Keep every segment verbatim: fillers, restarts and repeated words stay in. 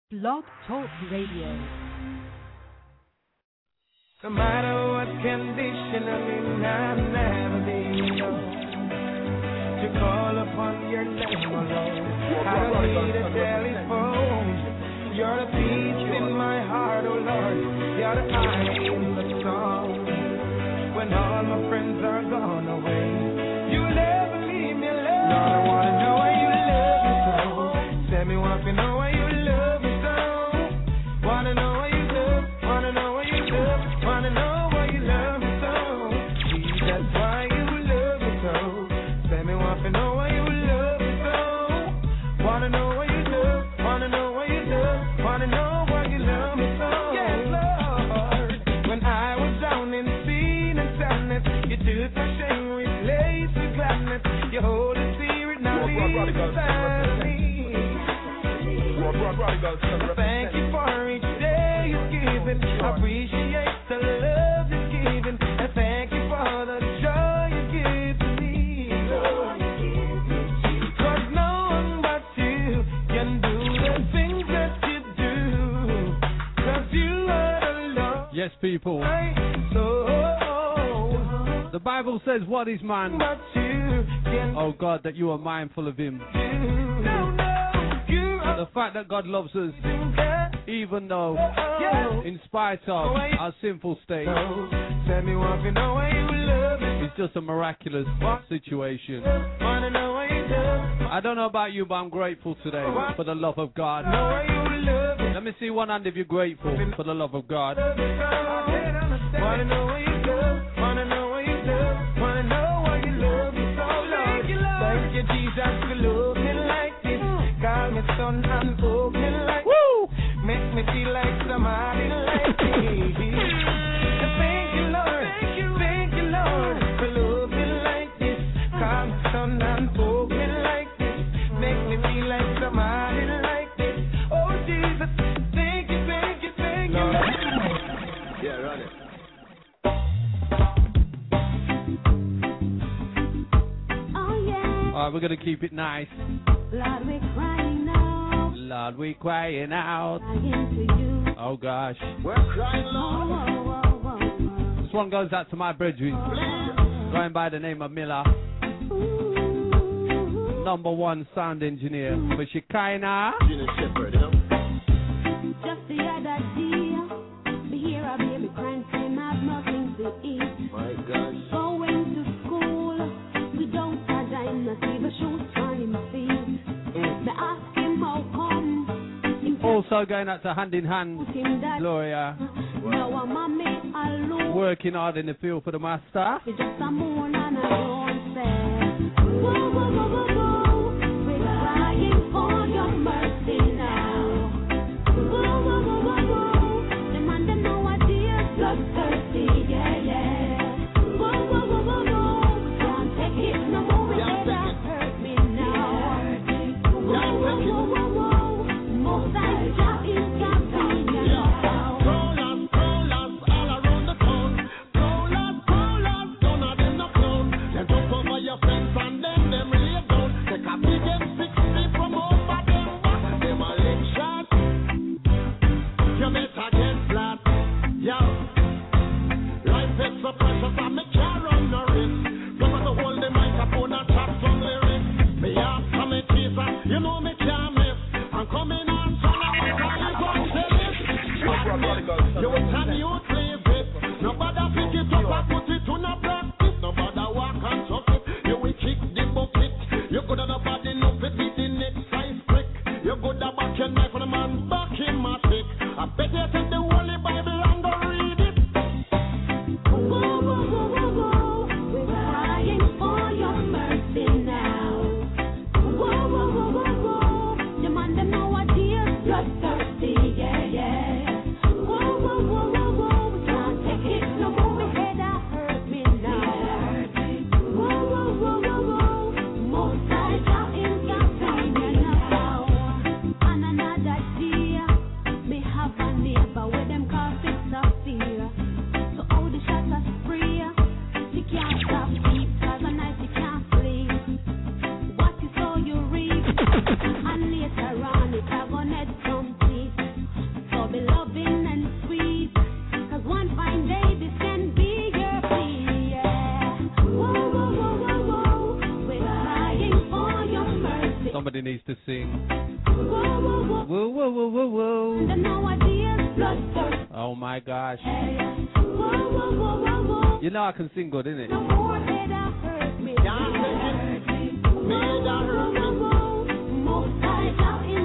Blog Talk Radio. No matter what condition I'm in, I'll never be alone. To call upon your name alone, I don't need a telephone. You're the peace in my heart, oh Lord. You're the eye in the storm. When all my friends are gone away, you never leave me alone. Lord, I wanna know why you love me so. Tell me what you know why you love me so. Wanna know why you love, wanna know why you love, wanna know why you love me so. See, that's why you love me so. Tell me what you know why you love me so. Wanna know why you love, wanna know why you love, wanna know why you love me so. Yes, Lord. When I was down in sin and sadness, you took my shame, replaced with gladness. Your Holy Spirit now lives inside me. Thank you for each day you've given. Appreciate the love you've given. And thank you for the joy you give to me. Cause no one but you can do the things that you do. Cause you are the Lord. Yes, people. So, the Bible says, what is man? but you can Oh God, that you are mindful of him. do. No, no, you are The fact that God loves us, that. even though, Yeah. in spite of our sinful state, Tell me what you know why you love me. it's just a miraculous situation. Wanna know why you love me. I don't know about you, but I'm grateful today for the love of God. Know why you love me. Let me see one hand if you're grateful for the love of God. Wanna know why you love, wanna know why you love, wanna know why you love me so, Lord. Thank you, Jesus, for loving like this. Call me son and hold me like this. Make me feel like somebody like me. Thank you, Lord, thank you, Lord, for loving like this. Call me son and hold me like this. Make me feel like somebody like this. Oh, Jesus, thank you, thank you, thank you, Lord. Yeah, run it. Oh yeah, All right, we're going to keep it nice. Lord, we're crying out, Lord, we're crying out. crying to you. Oh gosh. We're crying, Oh, Lord. oh, oh, oh, This one goes out to my brethren, oh. going by the name of Miller, Ooh. number one sound engineer for Shekinah. Gina Shepherd, you know? Just the other day, me hear a baby crying, saying have nothing to eat. My gosh. Going to school without a dime, not even shoes on him feet. Me ask him how come, him Also going out to Hand in Hand, put him that. Gloria, Now I'm a me alone. working hard in the field for the master. It's just a moon and a don't say. Whoa, whoa, whoa, whoa, whoa. We're crying for your mercy now. Whoa, whoa, whoa, whoa, whoa. The man them know what dear bloodthirsty, yeah, yeah. Whoa, whoa, whoa, whoa, whoa. Can't take it no more. We let that hurt me now. Whoa, whoa, whoa, whoa, whoa. Most I shall intervene now. Rollers, rollers, all around the town. Rollers, rollers, don't have them no clown. Them jump over your fence and then them lay down. Take a big M sixty from over them back. Them a lick shot. You better get flat. Yo. Life is so precious and me can't run no risk. You got to hold the microphone and chat some lyrics. Me ask for me Jesus, you know me can't miss. I'm coming on song and I'm calling for service. You will turn you leave it. Nobody pick it up and put it on a practice. Nobody walk and chuck it. You will kick the bucket. You could have nobody know it with the next size quick. You could have back your knife on the man back in my stick. I bet you take the Holy Bible and go read it. Whoa, whoa, whoa, whoa, whoa. We're crying for your mercy now. Whoa, whoa, whoa, whoa, whoa. The man them know what dear bloodthirsty, yeah, yeah. Whoa, whoa, whoa, whoa, whoa. We can't take it no more. We head that hurt me now. Whoa, whoa, whoa, whoa, whoa. Most I shall intervene now. And another day, me have a neighbor. to sing. Whoa, whoa, whoa. Whoa, whoa, whoa, whoa, whoa. The no ideas bloodthirst. Oh my gosh. Whoa, whoa, whoa, whoa, whoa. You know I can sing good, innit? No more that I hurt me. Yeah, Whoa, whoa, whoa, whoa, whoa. Most I now in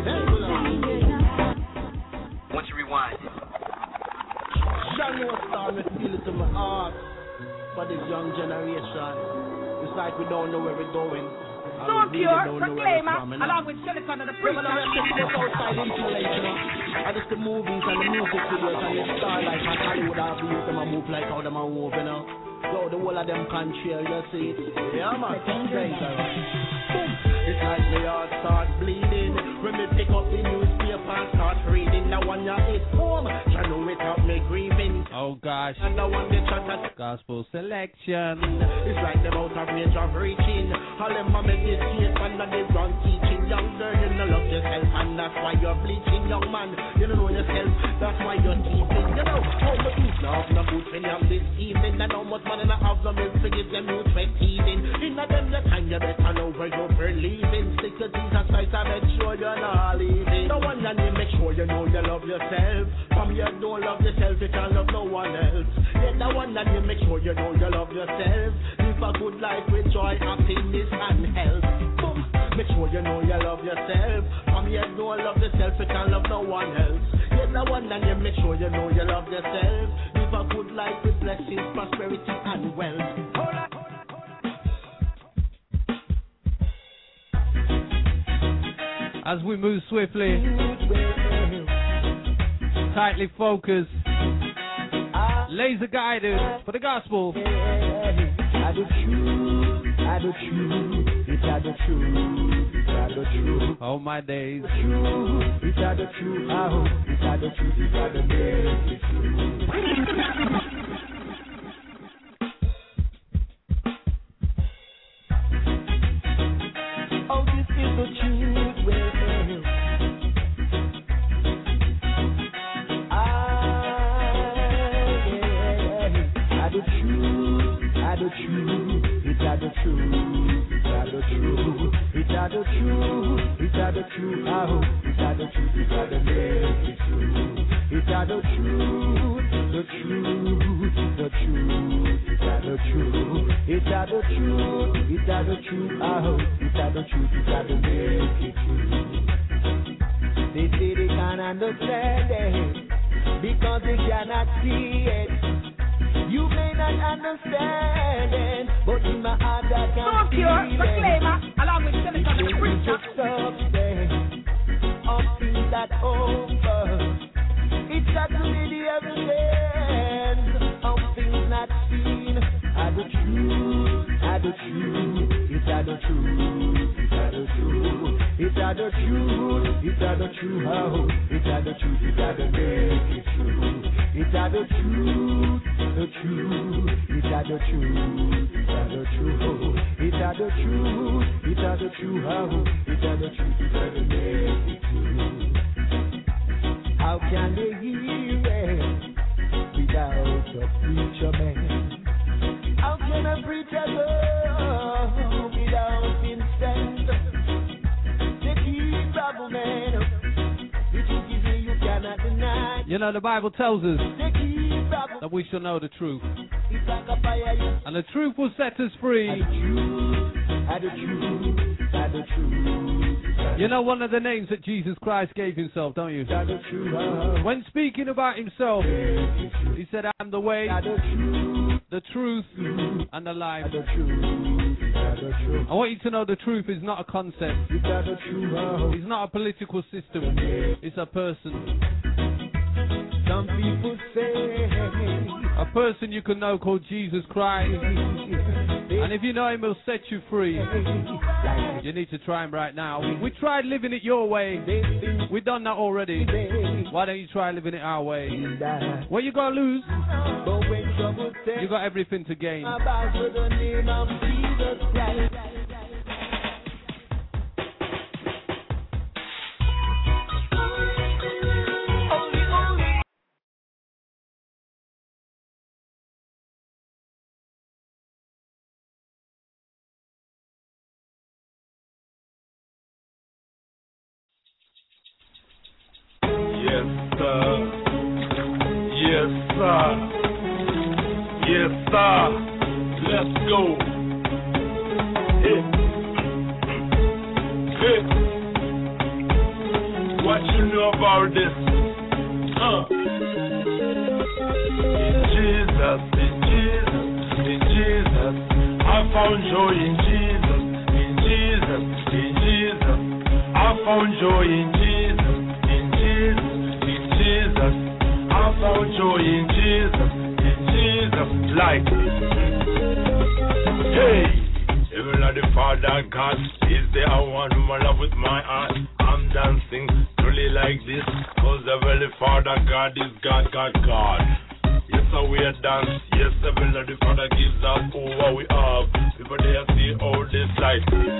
Once you rewind. Shall know star me feel it to my heart. For this young generation, it's like we don't know where we're going. And Soul we really Pure, don't know where we're Proclaimer, from, you know? along with Silicon and the We're gonna Preacher. have to look outside into like, you know. And it's the movies and the music videos and the starlight and Hollywood have the youth them a move like how them a move, you know. So the whole of them control, you see. Yeah, man. Dangerous. Boom. It's like my heart start bleeding. When me pick up the newspaper and start reading, the one you hit home, trying to without me grieving. Oh gosh. And the one they try to Gospel selection. it's like them out of range of reaching. All them a meditate and they run teaching. Young girl, you don't love yourself and that's why you're bleaching. Young man, you don't know yourself, that's why you're teasing. You know, how much you have no good when you have this evening. And how much money I have no milk to give them youth for teething. In a them the time you better know where you're believing. Stick to Jesus Christ and make sure you're not leaving. The one that you make sure you know you love yourself. From you don't love yourself, you can't love no one else. Yeah, the one that you make sure you know you love yourself. Live a good life with joy, happiness and health. Boom. Make sure you know you love yourself. From you don't love yourself, you can't love no one else. Yeah, the one that you make sure you know you love yourself. Live a good life with blessings, prosperity and wealth. Hold on. As we move swiftly, tightly focused, laser guided for the gospel. I do true, I do true, it's a the true, it's a the true. Oh my days. True, it's a the true, I hope it's a the truth, it's a the day, it's true. Oh, this is the truth, well, I the truth, I the truth, it's a the truth, it's a the truth, it's a the truth, it's a the truth, I hope it's a the truth, it's a the make it true, it's a the truth, the truth, the truth, it's a the truth, it's a the truth, it's a the truth, I hope it's a the truth, it's a the make it true. They say they can't understand it because they cannot see it. You may not understand it, but in my heart I can Soul feel Pure, it. Proclaimer, along with Silicon and the It's Preacher. a substance of things that over. It's got to be the evidence of things not seen. Are the truth, are the truth, it's are the truth, it's are the truth, it's are the truth, it's are the truth, oh, it's are the truth, it's are the make it true. It's are the truth, the truth, it's are the truth, it's are the truth, it's are the truth, it's are the truth, oh, it's are the truth, it's are the make it true. How can they hear it without a preacher man? How can a preacher go without incense? They keep trouble, man. The truth is here, you cannot deny. You know, the Bible tells us They keep trouble. that we shall know the truth. It's like a fire, you And the truth will set us free. are the truth, are the truth, are the truth. You know one of the names that Jesus Christ gave himself, don't you? Are the truth. When speaking about himself, he said, I'm the way, Are the truth, the truth, and the life. are the truth, are the truth. I want you to know the truth is not a concept. It's are the truth. It's not a political system. It's a person. Some people say, A person you can know called Jesus Christ. And if you know him, he'll set you free. You need to try him right now. We tried living it your way. We've done that already. Why don't you try living it our way? What you got to lose? but when trouble says, You got everything to gain. about the name of Jesus Christ. Yes, sir. Yes, sir. Yes, sir. Let's go. Hey. Hey. What you know about this? Uh. In Jesus, in Jesus, in Jesus, I found joy in Jesus, in Jesus, in Jesus, I found joy in Jesus, in Jesus, in Jesus, I found joy in Jesus, in Jesus, like, hey, even like the Father God is the one whom I love with my heart. I'm dancing truly like this, cause the very Father God is God, God, God. Yes, so we are dance. Yes, the the Father gives us all what we have. People there see all this light.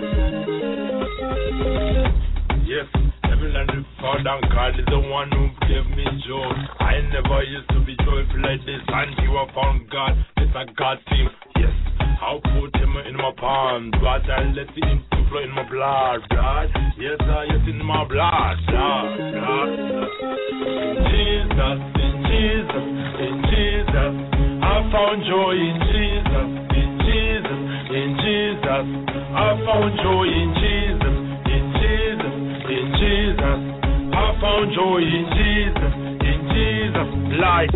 Yes, heaven and the Father God is the one who gave me joy. I never used to be joyful like this until I found God. It's a God team. Yes, I'll put him in my palm, but I let him flow in my blood, blood. Yes, I yes in my blood, blood, blood. In Jesus, in Jesus, in Jesus, I found joy in Jesus, in Jesus, in Jesus, I found joy in Jesus, in Jesus, in Jesus, I found joy in Jesus, in Jesus, like,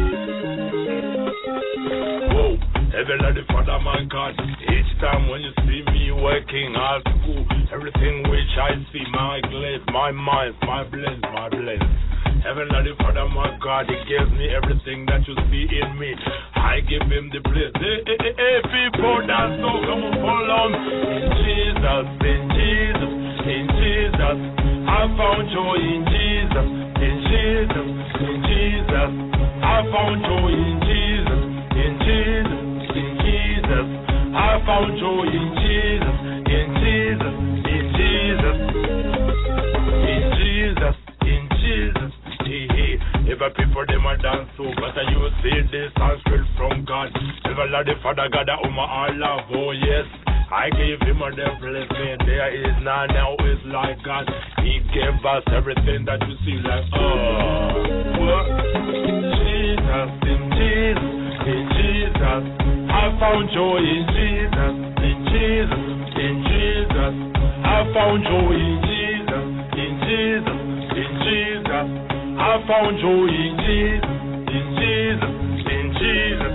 whoa, heaven like the Father, my God, each time when you see me working hard school, everything which I see, my glaze, my mind, my bless, my bless. Heaven like the Father, my God, He gives me everything that you see in me. I give Him the place. Hey, hey, hey, hey, people dance, so come on, follow me. In Jesus, in Jesus, in Jesus, I found joy in Jesus, in Jesus, in Jesus, I found joy in Jesus, in Jesus, in Jesus, I found joy in Jesus, in Jesus, in Jesus, in Jesus, in Jesus. If a people them a dance so, but you see this and straight from God. Never let the Father God that um I love. Oh yes, I gave him a blessing. There is none now is like God. He gave us everything that you see like oh. What? Jesus, in Jesus, in Jesus, I found joy in Jesus, in Jesus, in Jesus, I found joy in Jesus, in Jesus, in Jesus. I found joy in Jesus, in Jesus, in Jesus.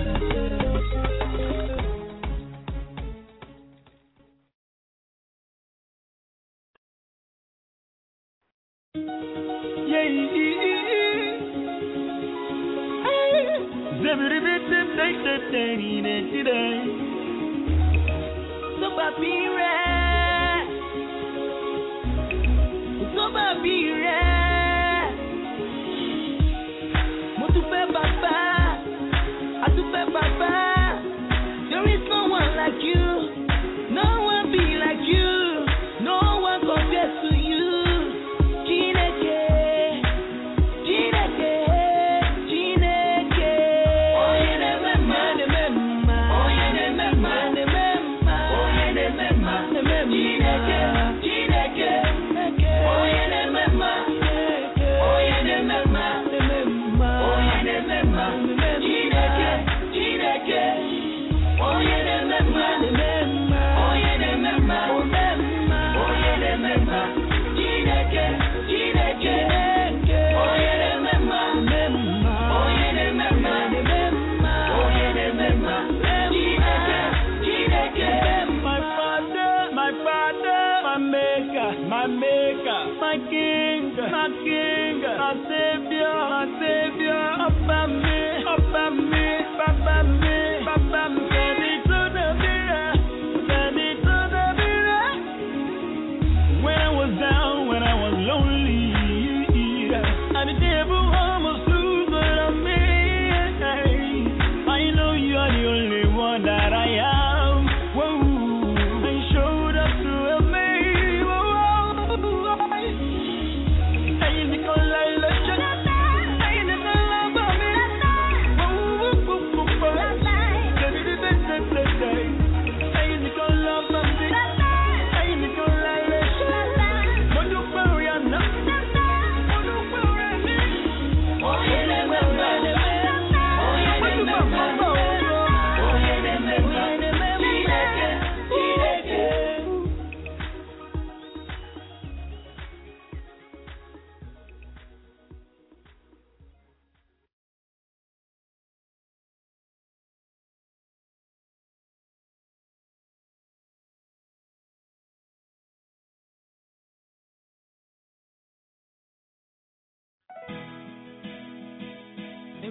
Yeah, so babire, so babire. Baba, I do Baba. There is no one like you, no one be like you, no one compares to you. Chineke, Chineke, Chineke. Oh, you never mind, remember. Oh, you never mind, remember. Oh, you never mind, remember. Chineke, Chineke, oh, you never mind.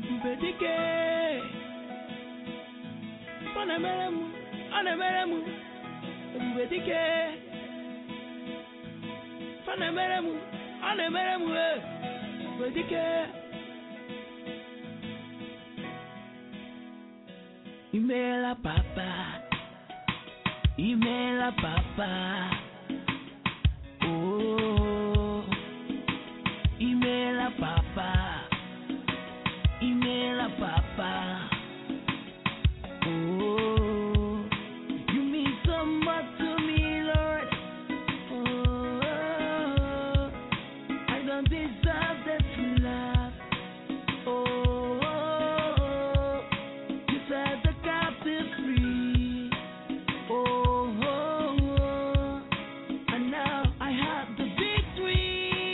ebubedike panemeremu anemeremu ebubedike panemeremu anemeremu ebubedike imela papa imela papa oh imela papa imela papa oh you mean so much to me, Lord. Oh I don't deserve that love. Oh you set the captive free. Oh, oh, oh and now I have the victory.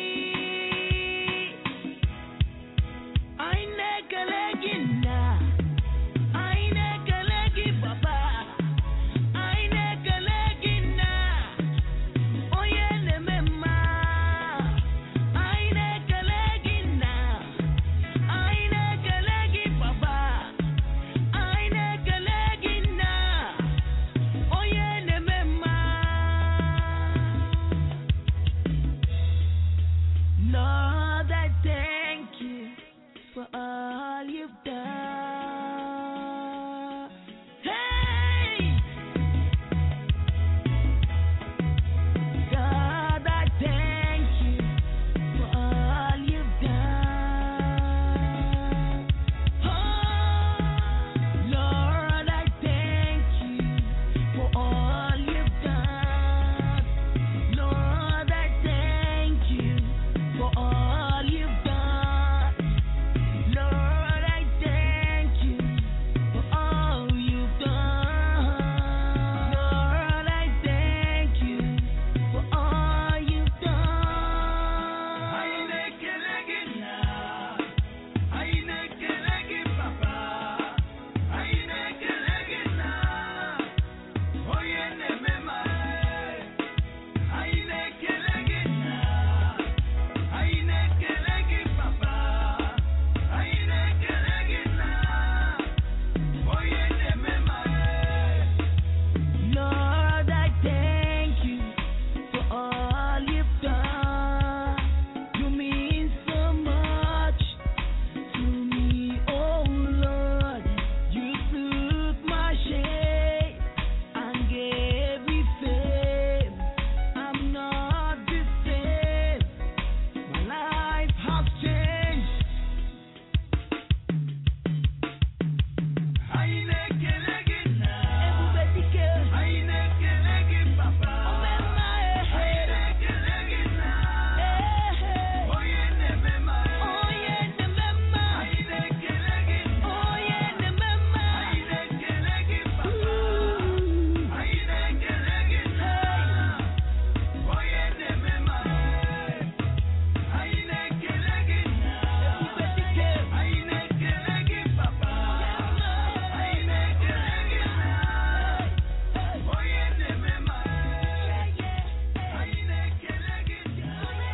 I nekalagina, I nekalagi baba, I nekalagina. Oh yeah, nemema, I nekalagina, I nekalagi baba, I nekalagina. Oh yeah, nemema. Lord, I thank you for all you've done. Hey, God, I thank you for all you've done. Oh, Lord, I thank you for all you've done. Lord, I thank you for all you've done. Lord, I thank you for all you've done. Lord, I thank you for all you've done. I nekelagina, I nekelagi papa, I nekelagina. Oh yeah, nemema, I nekelagina, I nekelagi papa, I nekelagina. Oh yeah, nemema. Lord, I thank you for all you've done. You mean so much to me, oh Lord. You took my shame and gave me fame. I'm not the same. My life has changed. I nekelagina, ebubedike, I nekelagi papa, omema, I nekelagina, oh yeah, nemema, oh yeah, nemema, I nekelagina, oh yeah, nemema, I nekelagi papa, I nekelagina, oh yeah, nemema, I nekelagina, ebubedike, I nekelagi papa, I nekelagina, oh yeah, nemema, I nekelagina.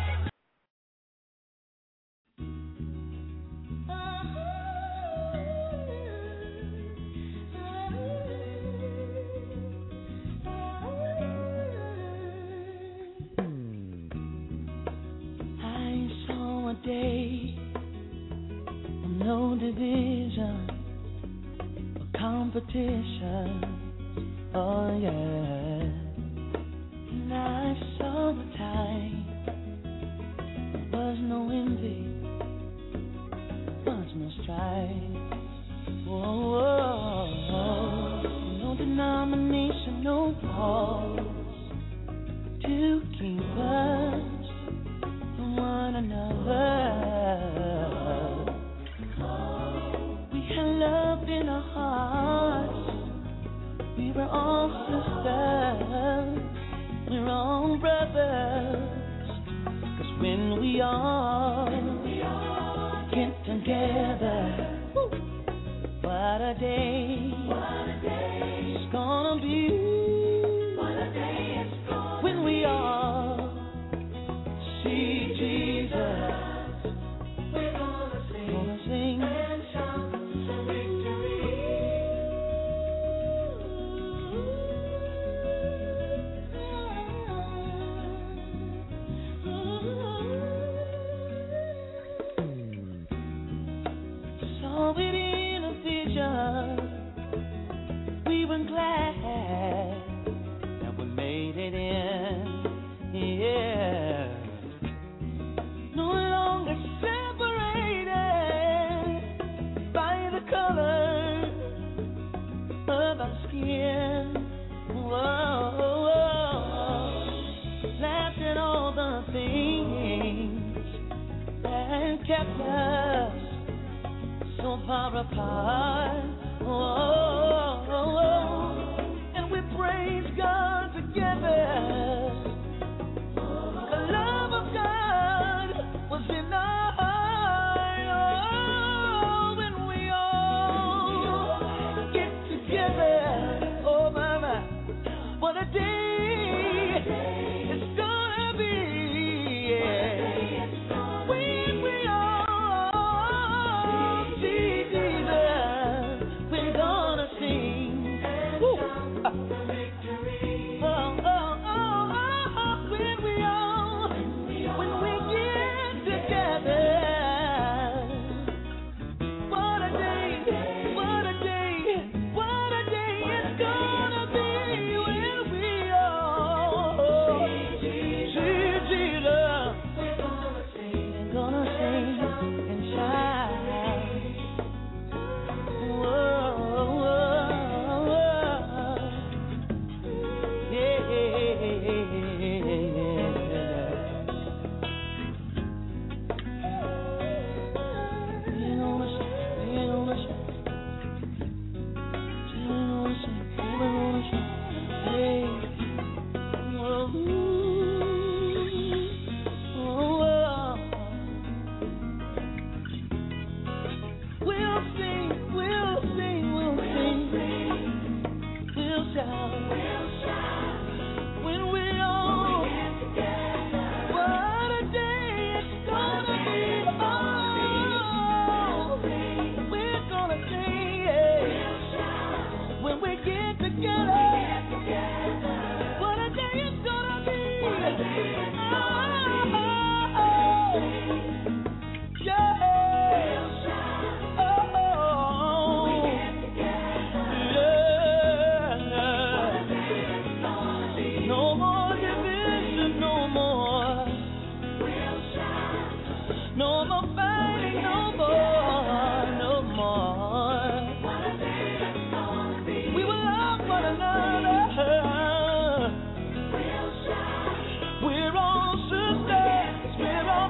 I saw a day of no division or competition. Oh yeah. And I saw a time there was no envy, was no strife. Whoa, whoa, whoa. No denomination, no walls to keep us from one another. We had love in our hearts. We were all sisters. We were all brothers. 'Cause when we all get together, what a day, what a day it's gonna be. What a day it's gonna when we all see Jesus. We're gonna sing, gonna sing and shout. glad that we made it in. Yeah. No longer separated by the color of our skin. Whoa, laughing all the things that kept us so far apart. Whoa, and we praise God together. The love of God was in our heart. Oh, when we all get together. Oh, mama, what a day it's gonna be. Yeah. When we all see Jesus, we're gonna sing. Woo. Oh, oh, oh, oh, when we all, when we get together. What a day, what a day, what a day it's gonna be when we all see Jesus. We're gonna sing and shout. Whoa, whoa, whoa. Yeah, yeah, we're gonna sing, we're gonna sing. We'll sing, we'll sing, we'll sing, we'll shout, when we all what a day it's gonna be. Oh, we're gonna sing, yeah. When we get together. What a day it's gonna be. Oh, yeah. Oh, yeah. No more division, no more. No more fighting, no more, no more. We will love one another. We're all sisters, we're all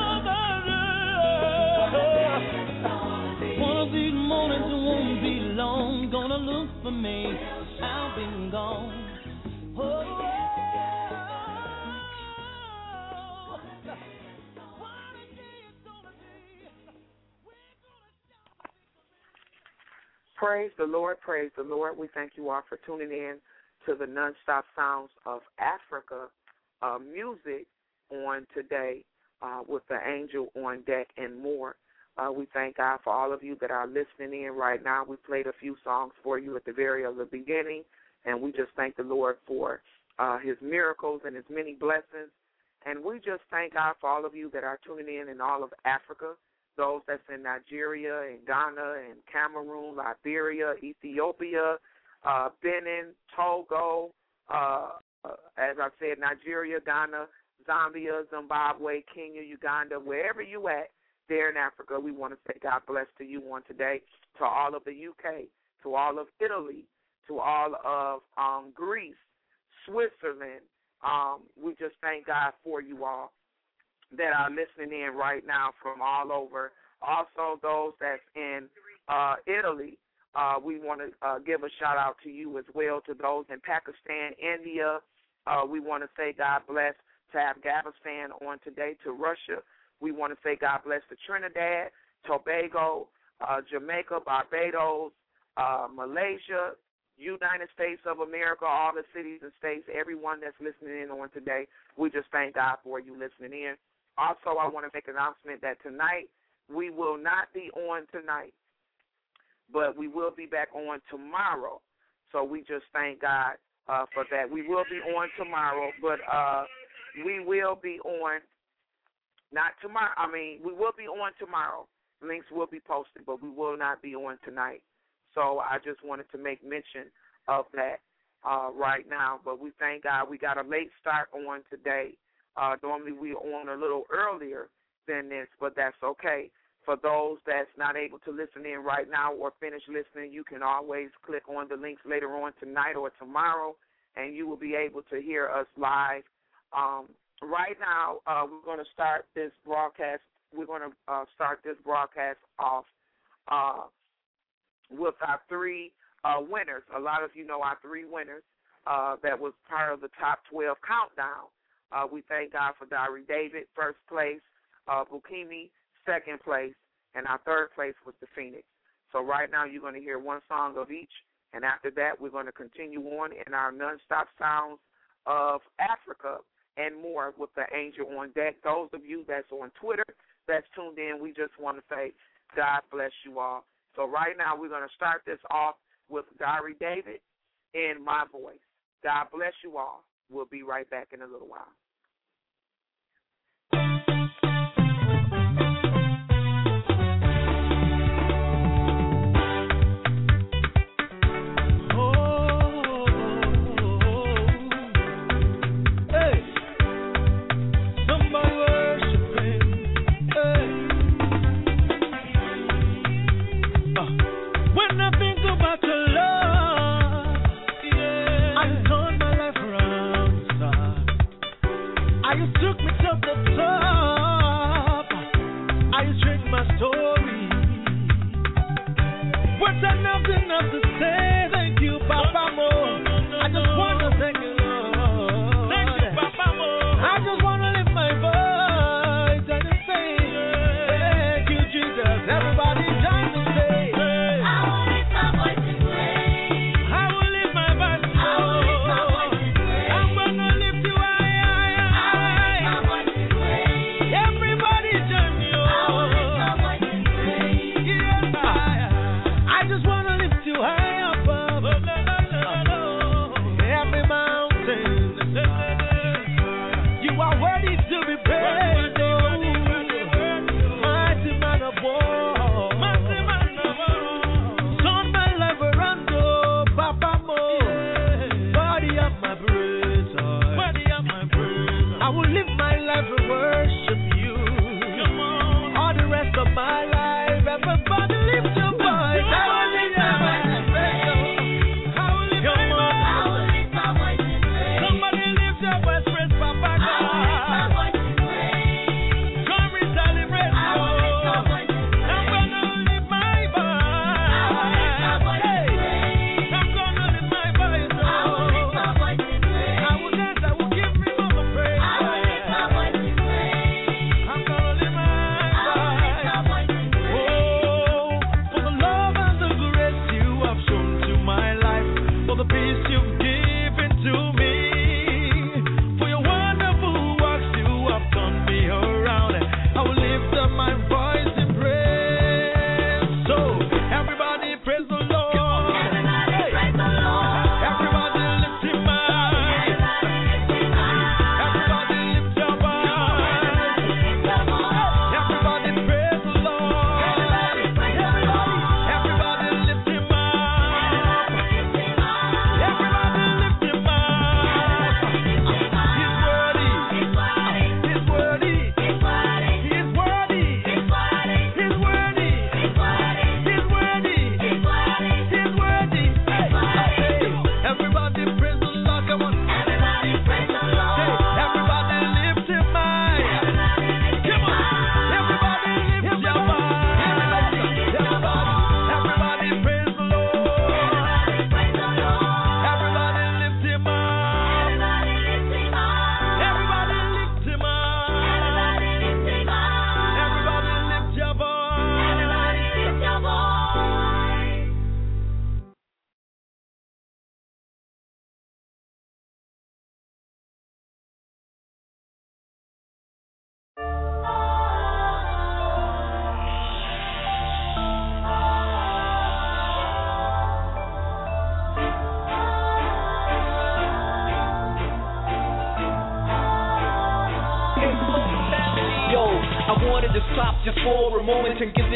brothers. One of these mornings it won't be long. Gonna look for me, I'll be gone. Oh, oh, oh. What a day it's gonna be. We're gonna shout. Praise the Lord, praise the Lord. We thank you all for tuning in to the Nonstop Sounds of Africa uh, music on today uh, with the Angel on Deck and more. Uh, we thank God for all of you that are listening in right now. We played a few songs for you at the very of the beginning, and we just thank the Lord for uh, his miracles and his many blessings. And we just thank God for all of you that are tuning in in all of Africa, those that's in Nigeria and Ghana and Cameroon, Liberia, Ethiopia, uh, Benin, Togo, uh, uh, as I said, Nigeria, Ghana, Zambia, Zimbabwe, Kenya, Uganda, wherever you at there in Africa, we want to say God bless to you on today, to all of the U K, to all of Italy, to all of um, Greece, Switzerland. Um, we just thank God for you all that are listening in right now from all over. Also, those that's in uh, Italy, uh, we want to uh, give a shout-out to you as well, to those in Pakistan, India. Uh, we want to say God bless to Afghanistan on today, to Russia. We want to say God bless to Trinidad, Tobago, uh, Jamaica, Barbados, uh, Malaysia, United States of America, all the cities and states, everyone that's listening in on today. We just thank God for you listening in. Also, I want to make an announcement that tonight we will not be on tonight, but we will be back on tomorrow. So we just thank God uh, for that. We will be on tomorrow, but uh, we will be on, not tomorrow, I mean, we will be on tomorrow. Links will be posted, but we will not be on tonight. So I just wanted to make mention of that uh, right now. But we thank God we got a late start on today. Uh, normally we are on a little earlier than this, but that's okay. For those that's not able to listen in right now or finish listening, you can always click on the links later on tonight or tomorrow, and you will be able to hear us live. Um, right now, uh, we're going to start this broadcast. We're going to uh, start this broadcast off uh, with our three uh, winners. A lot of you know our three winners uh, that was part of the top twelve countdown. Uh, we thank God for Diary David, first place, uh, Bukimi, second place, and our third place was the Phoenix. So right now you're going to hear one song of each, and after that we're going to continue on in our nonstop sounds of Africa and more with the angel on deck. Those of you that's on Twitter, that's tuned in, we just want to say God bless you all. So right now we're going to start this off with Diary David in my voice. God bless you all. We'll be right back in a little while.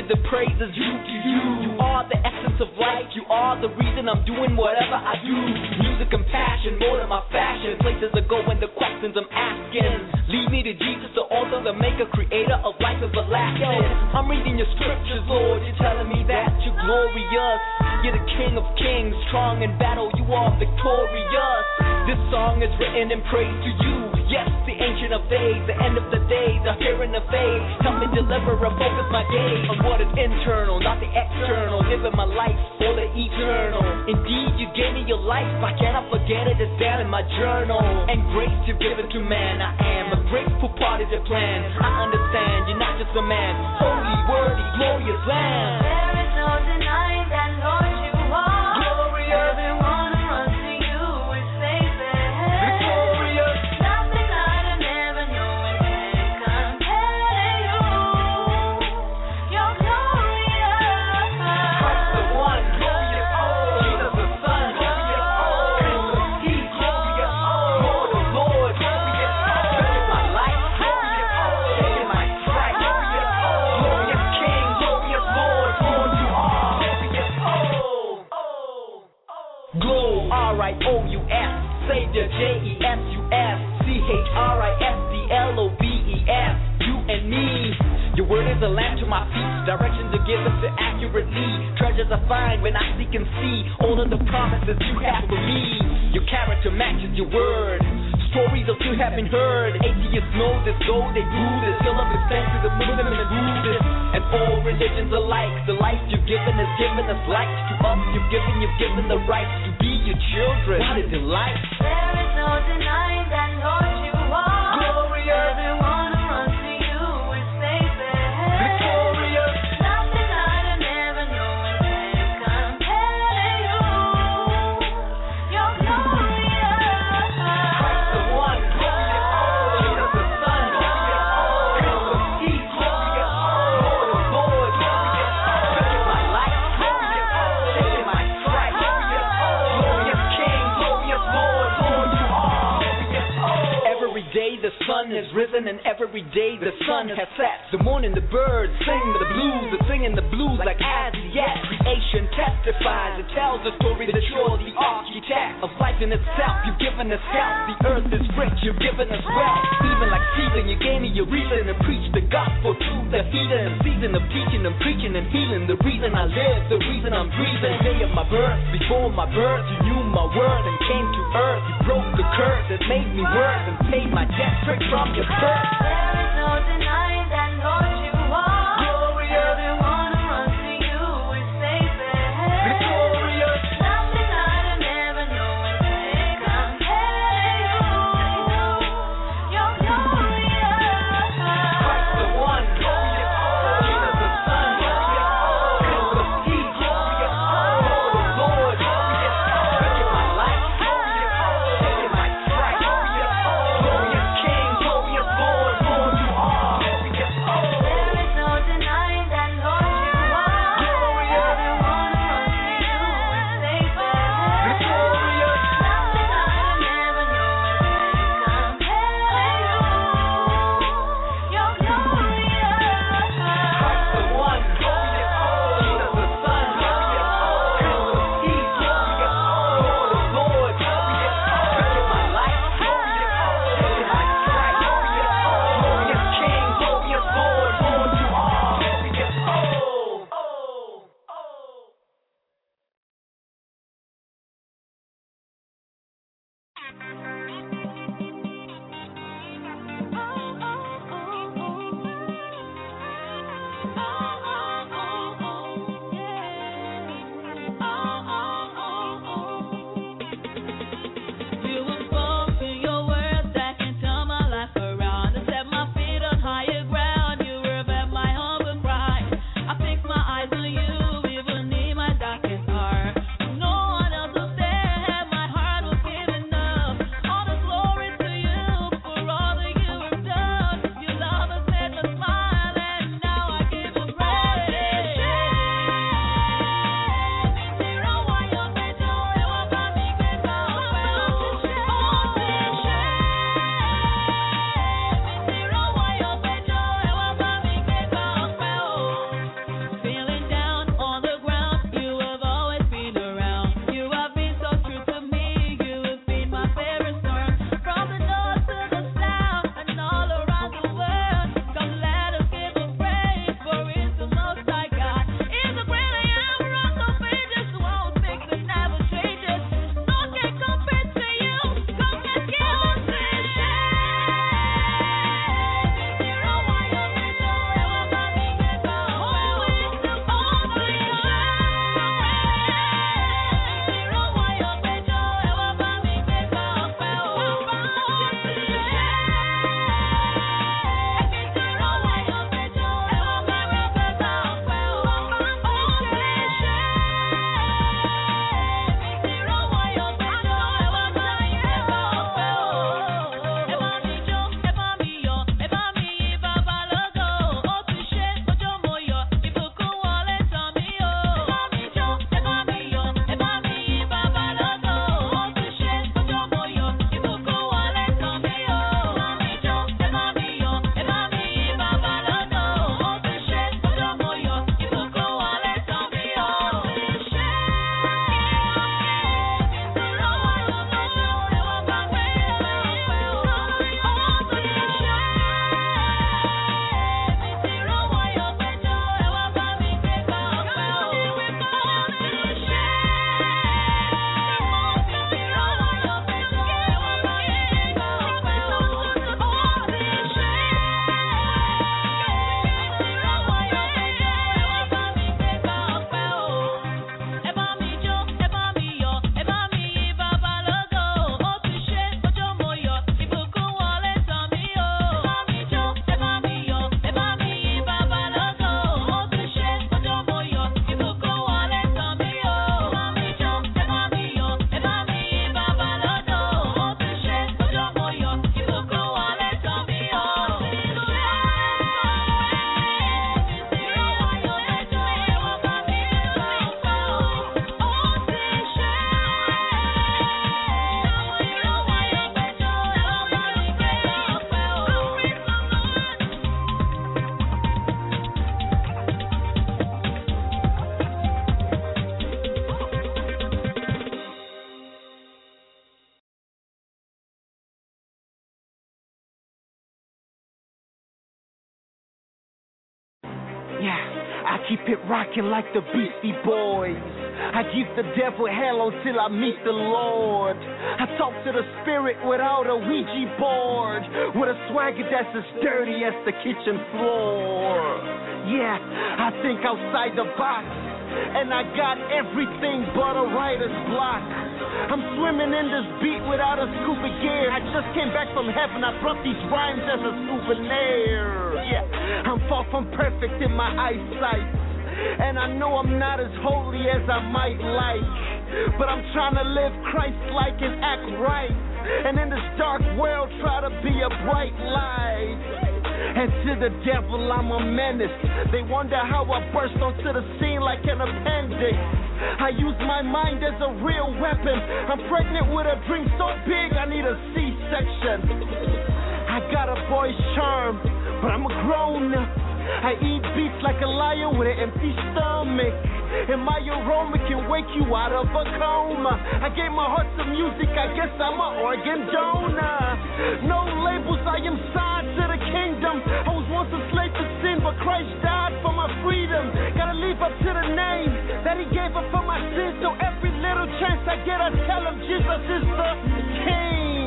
wanted the praises due to you. You are the essence of life. You are the reason I'm doing whatever I do. Music and passion, more than my fashion. Places to go and the questions I'm asking. Lead me to Jesus, the author, the maker, creator of life everlasting. I'm reading your scriptures, Lord. You're telling me that you're glorious. You're the King of kings, strong in battle. You are victorious. This song is written in praise to you. Yes, the ancient of days, the end of the day, the here and the fade. Help me deliver and focus my gaze on what is internal, not the external. Giving my life for the eternal. Indeed, you gave me your life. I cannot forget it. It's down in my journal. And grace you've given to man. I am a grateful part of your plan. I understand you're not just a man. Holy, worthy, glorious Lamb. There is no denying that, Lord, you are Glorious. everyone who runs to you is safe and Victorious. nothing I'd have never known can compare to you. You're glorious. Christ the one, glorious. Jesus the Son, glorious. Prince of Peace, glorious. Lord of Lords, glorious. Saving my life, glorious. Taking my stripes, glorious. Glorious King, glorious Lord, Lord you are. Glorious. Glow, R I O U S, Savior, J E S U S, C H R I S D L O B E S, you and me. Your word is a lamp to my feet, directions are given to accurately. Treasures I find when I seek and see all of the promises you have for me. Your character matches your word. Stories of you have been heard. Atheists know this, though they prove this. Still up extend to the Muslim and the Buddhist and all religions alike. The life you've given has given us life. To us you've given, you've given the right to be your children. What a delight. There is no denying that, Lord, you are Glorious. everyone who runs to you is safe and Victorious. nothing I'd have never known can compare to you. You're glorious. Christ the one, glorious. Jesus the Son, glorious. Prince of Peace, glorious. Lord of Lords, glorious. Saving my life, glorious. Taking my stripes, glorious. Glorious King, glorious Lord, Lord you are. Glorious. Every day the sun has risen and every day the sun has set. The morning the birds sing the blues, they singing the blues like as yet. Creation testifies, it tells the story that you're the architect of life in itself. You've given us health, the earth is rich, you've given us wealth. Even like season, you gave me your reason to preach the gospel to the heathen. Season of teaching and preaching and healing. The reason I live, the reason I'm breathing. Day of my birth, before my birth, you knew my word and came to earth. You broke the curse that made me worth and paid my debt straight from your birth. There is no denying that, Lord, you are Glorious. everyone who runs to you is safe and Victorious. nothing I'd have never known can compare to you. You're glorious. Christ the one, glorious. Jesus the Son, glorious. Prince of Peace, glorious. Lord of Lords, glorious. Saving my life, glorious. Taking my stripes, glorious. Glorious King, glorious Lord, Lord you are. keep it rocking like the Beastie Boys. I give the devil hell until I meet the Lord. I talk to the spirit without a Ouija board, with a swagger that's as dirty as the kitchen floor. Yeah, I think outside the box, and I got everything but a writer's block. I'm swimming in this beat without a scuba gear. I just came back from heaven, I brought these rhymes as a souvenir. Yeah, I'm far from perfect in my eyesight, and I know I'm not as holy as I might like, but I'm trying to live Christ-like and act right, and in this dark world try to be a bright light. And to the devil I'm a menace. They wonder how I burst onto the scene like an appendix. I use my mind as a real weapon. I'm pregnant with a dream so big I need a C-section. I got a boy's charm, but I'm a grown-up. I eat beats like a lion with an empty stomach, and my aroma can wake you out of a coma. I gave my heart to music, I guess I'm an organ donor. No labels, I am signed to the kingdom. I was once a slave to sin, but Christ died for my freedom. Gotta live up to the name that he gave up for my sins, so every little chance I get I tell him Jesus is the King.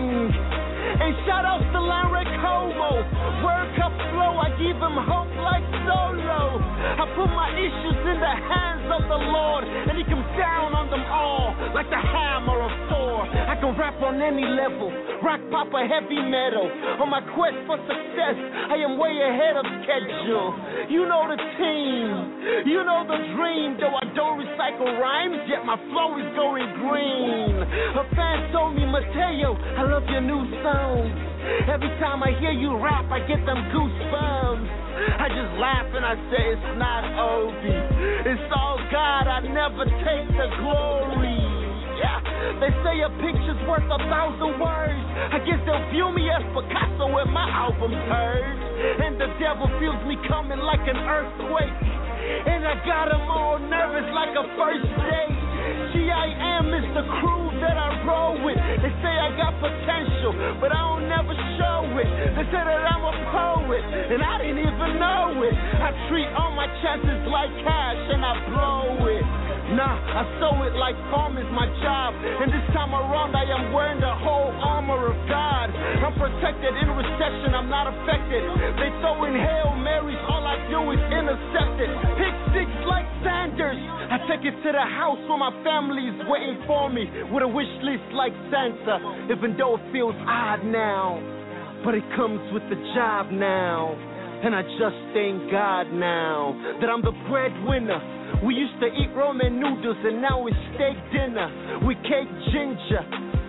And shout out to Larry Como. Word cup flow, I give him hope like Solo. I put my issues in the hands of the Lord, and he comes down on them all like the hammer of Thor. I can rap on any level, rock, pop, or heavy metal. On my quest for success, I am way ahead of schedule. You know the team, you know the dream. Though I don't recycle rhymes, yet my flow is going green. A fan told me, Mateo, I love your new song. Every time I hear you rap, I get them goosebumps. I just laugh and I say it's not Obi, it's all God. I never take the glory. Yeah, they say a picture's worth a thousand words. I guess they'll view me as Picasso when my album's heard. And the devil feels me coming like an earthquake, and I got them all nervous like a first date. G I M is the crew that I roll with. They say I got potential, but I don't never show it. They say that I'm a poet, and I didn't even know it. I treat all my chances like cash, and I blow it. Nah, I sow it like farming's my job, and this time around I am wearing the whole armor of God. I'm protected in recession, I'm not affected. They throw in Hail Marys, all I do is intercept it. Pick six like Sanders, I take it to the house where my family's waiting for me, with a wish list like Santa, even though it feels odd now, but it comes with the job now. And I just thank God now that I'm the breadwinner. We used to eat ramen noodles and now it's steak dinner with cake ginger.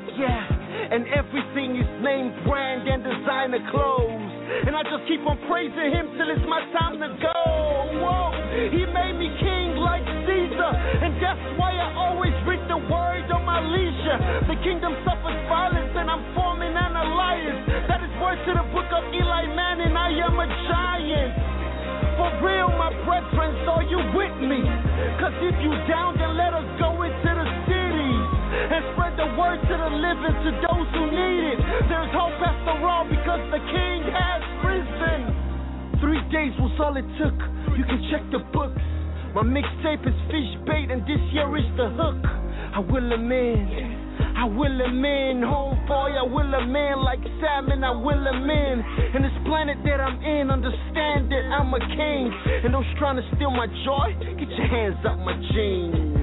Yeah, and everything is name brand and designer clothes. And I just keep on praising him till it's my time to go. Whoa, he made me king like Caesar, and that's why I always read the word on my leisure. The kingdom suffers violence and I'm forming an alliance. That is word to the book of Eli Manning, I am a giant. For real, my brethren, are you with me? Cause if you down, then let us go into the cities and spread the word to the living, to those who need it. There's hope after all, because the King has risen. Three days was all it took, you can check the books. My mixtape is fish bait and this year is the hook. I will amend, I will amend, homeboy, I will amend like salmon, I will amend. And this planet that I'm in, understand that I'm a king. And those trying to steal my joy, get your hands up my jeans.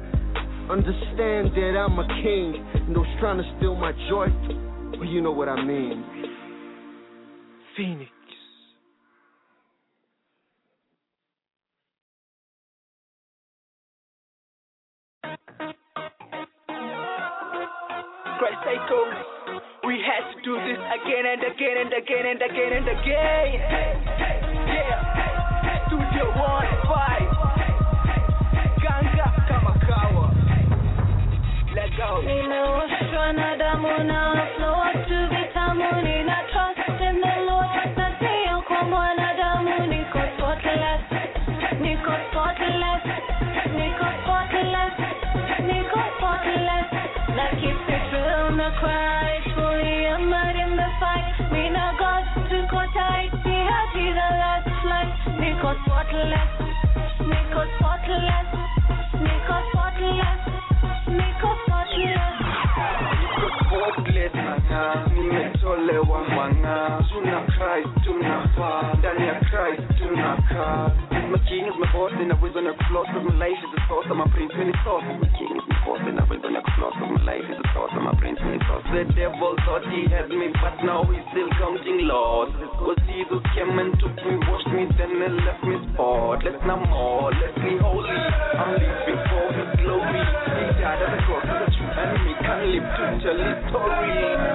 Understand that I'm a king, and those trying to steal my joy, well, you know what I mean. Phoenix. Christ cycles. We had to do this again and again and again and again and again. Yeah. Studio one five. Ganga Kamakawa. Let's go. Trust in the Lord. Nico spotless. Nico spotless. Nico spotless. Nico spotless. Now keep it real, no cry. Fully armored in the fight. Me no got to go tight. See how see the last flight. Nico spotless. niko spotless, niko spotless, niko spotless. Spotless nanga, nimetolewa manga. Tuna Christ, tunafaa, ndani ya Christ tunakaa. My king is my boss and I was on a floss, cause my life is a source of my prince when it's sauce. My king is my boss and I was on a floss, cause my life is a source of my prince when it's sauce. The devil thought he had me, but now he's still counting loss. Cause Jesus came and took me, washed me, then he left me spotless. Now more, let me holy, I'm living for his glory. He died at the cross, the true enemy can't live to tell his story.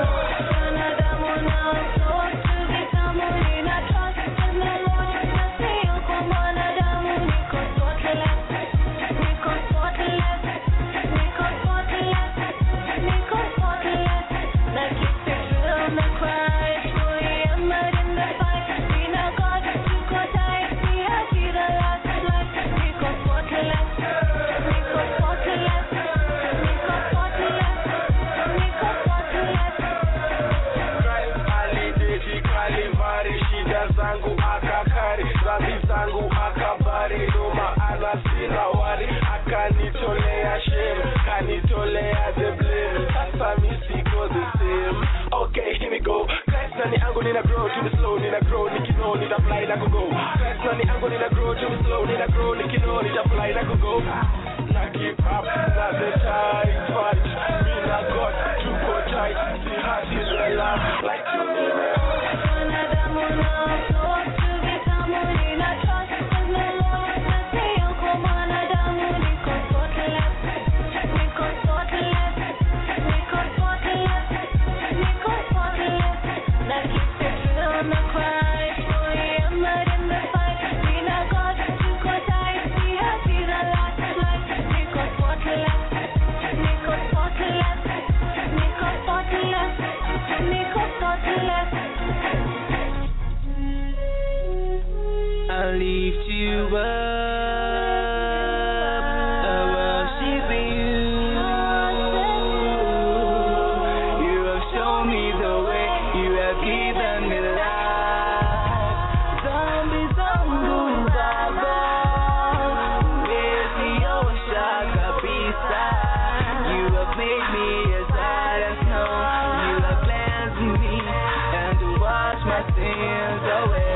Okay, here we go. Christ nani angu nina grow, to the slow, nina grow, nikino, nina fly, na go go. Christ nani angu nina grow, to the slow, nina grow, nikino, nina fly, na go go. Na keep up, na the tight fight. Me na God, to go tight. See how she's real love, like to me. I lift you up, I worship you. You have shown me the way, you have given me life. Zambi zangu baba, umezi osha kabisa. You have made me as white as snow. You have cleansed me and washed my sins away.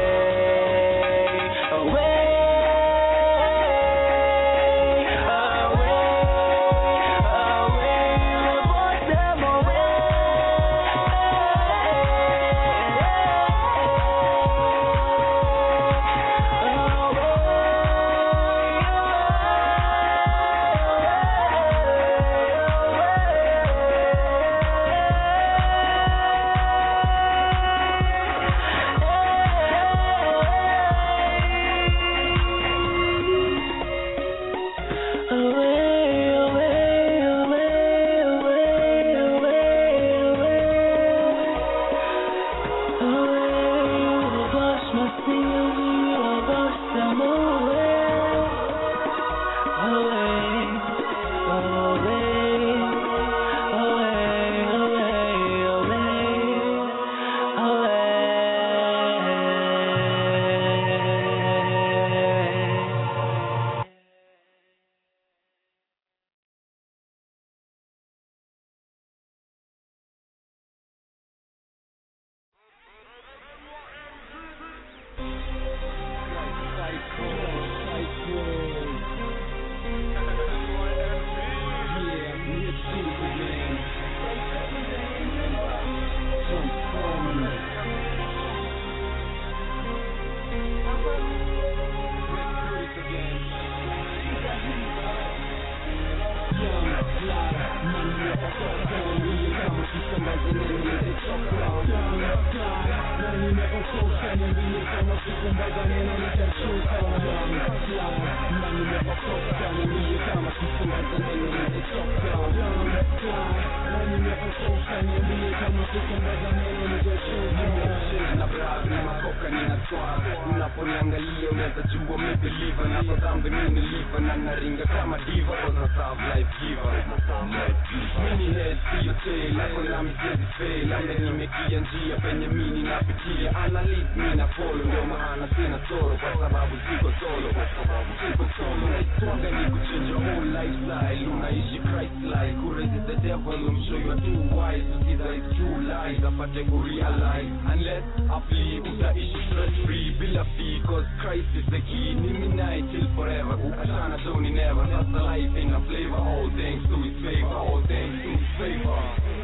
Unaponiangalia unaweza jua mimi believer na kwa dhambi mimi liver na naringa kama diva cause I sound life giver. Mini head siyo tail, lako nami siwezi fail. Ame nimekia njia penye mini napitia. Ana lead mi na follow, ndio maana sina solo. Kwa sababu siko solo, siko solo. Naitwaga ni kuchange your whole lifestyle. Unaishi Christ-like, kuresist the devil. I'm sure you are too wise to see that it's true lies. Apate kurealize, unless I flee, utaishi stress free bila fee. Cause Christ is the key. Nimi nae till forever. Ashana Tony never. That's the life in a flavor. All thanks to his favor. All thanks to his favor.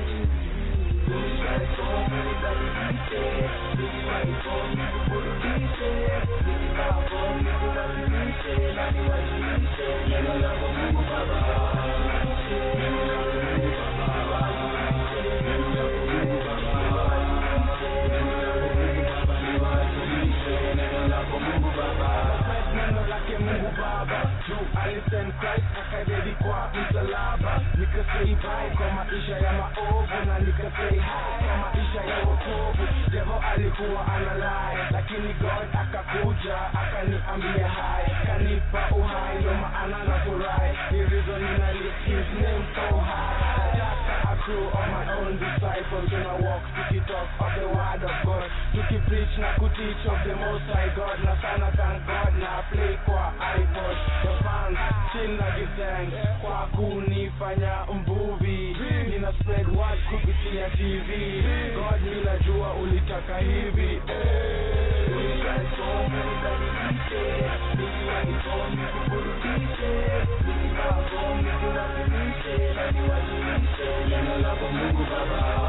Alisten Christ akadedi kwa msalaba, nikasei bye kwa maisha ya maovu na nikasei hi kwa maisha ya wokovu. Devil alikuwa analai, lakini God akakuja akaniambia hi, kanipa uhai, ndo maana nafurahi. The reason nina lift his name so high. Nataka a crew of my own disciples, when I walk to the talk of the word of God, to keep preach na kuteach of the most high God. Na sana thank God na play kwa iPod. The fans still na give thanks kwa kunifanya mvuvi. Nina spread word kupitia T V. God ninajua ulitaka hivi. Mungu Baba.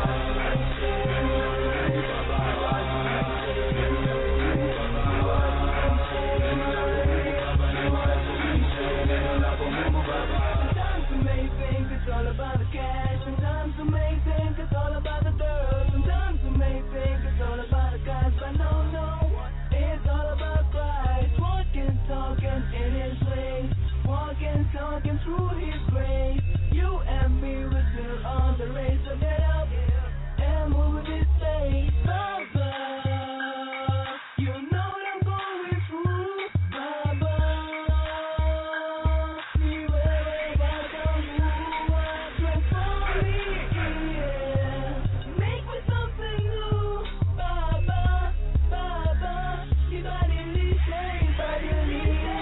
Talking through his grace, you and me were still on the race. So get up and move with this faith, Baba. You know what I'm going through, Baba. You ever got who transform me, yeah. Make me something new, Baba, Baba. You got it, listen, body, listen.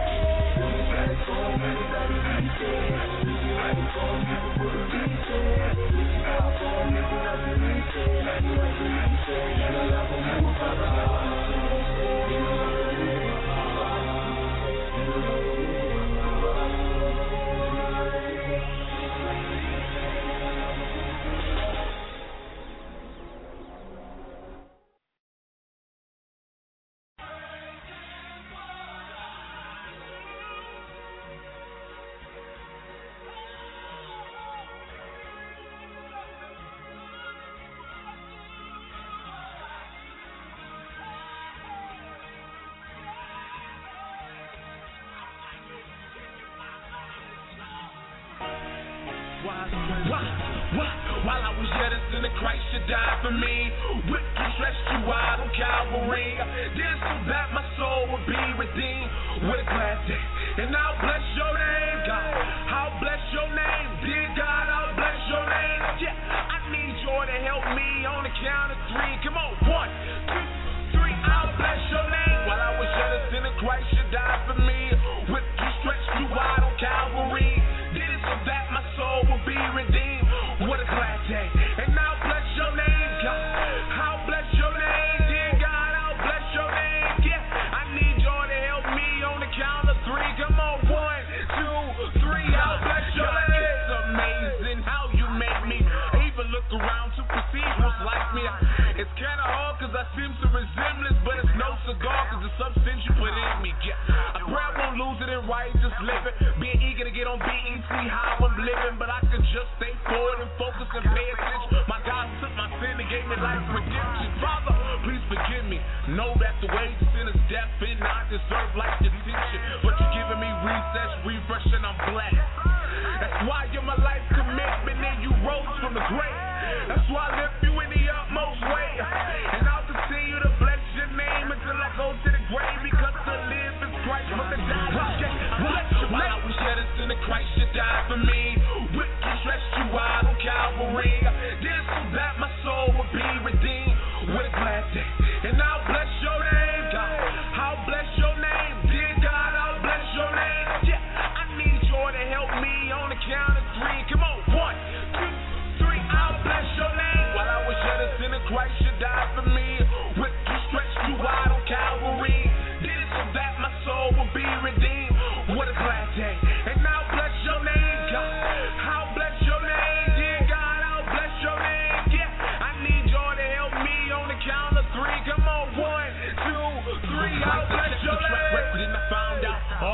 Why, why, why? While I was yet a sinner, Christ should die for me. Whipped and stretched you wide on Calvary. Then so that my soul would be redeemed. What a glad day. And I'll bless your name, God. I'll bless your name, dear God. I'll bless your name. Yeah, I need you to help me on the count of three. Come on, one, two, three. I'll bless your name. While I was yet a sinner, Christ should die for me. Whipped and stretched you wide on Calvary. Did it so that my soul will be redeemed. What a glad day. And I'll bless your name, God. I'll bless your name, dear God. I'll bless your name. Yeah, I need y'all to help me on the count of three. Come on, one, two, three. I'll bless your name. It's amazing how you make me. I even look around to perceive who's like me. It's kind of hard because I seem to resemblance, but it's no cigar because the substance you put in me. Yeah, I pray I won't lose it in righteous living. Being eager to get on B E T, how I'm living, but I can just stay forward and focus and pay attention. My God took my sin and gave me life redemption. Father, please forgive me. Know that the way to sin is death and I deserve life detention. But you're giving me recess, refresh, and I'm blessed. That's why you're my life commitment and you rose from the grave. That's why I lift you in the utmost way. And I'll continue to bless your name until I go to the grave, because to live is Christ, but to die is gain. Bless your name. While I was yet a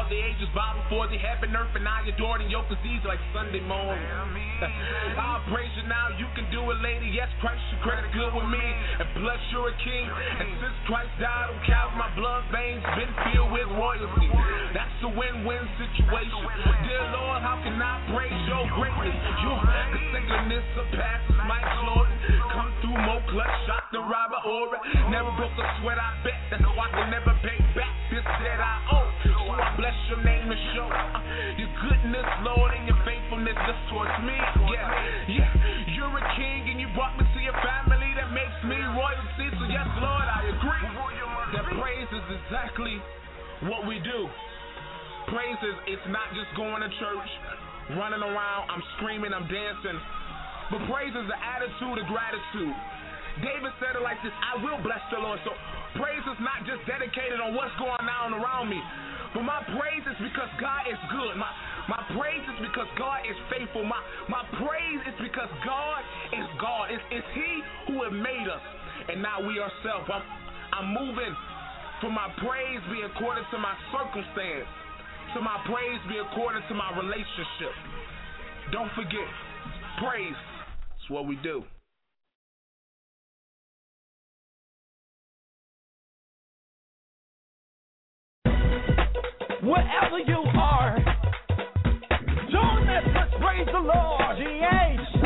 the ages, bow before the heaven, earth, and I adored, and yoke is easy like Sunday morning. I'll praise you now, you can do it, lady. Yes, Christ, your credit good with me, and bless you're a king. And since Christ died on Calvary, my blood veins been filled with royalty. That's a win-win situation. Dear Lord, how can I praise your greatness? Your singleness surpasses my glory. Come through more clutch, shot the robber, or never broke a sweat, I bet. That's why I can never pay back this debt I owe. So I bless your name and show uh, your goodness, Lord, and your faithfulness just towards me. Yeah, yeah, you're a king and you brought me to your family that makes me royalty. So yes, Lord, I agree that praise is exactly what we do. Praise is, it's not just going to church, running around, I'm screaming, I'm dancing. But praise is the attitude of gratitude. David said it like this, I will bless the Lord. So praise is not just dedicated on what's going on around me, but my praise is because God is good. My my praise is because God is faithful. My my praise is because God is God. It's, it's He who has made us, and not we ourselves. I'm, I'm moving from my praise be according to my circumstance, to my praise be according to my relationship. Don't forget, praise is what we do. Wherever you are, join us, let's praise the Lord. G H. Oh,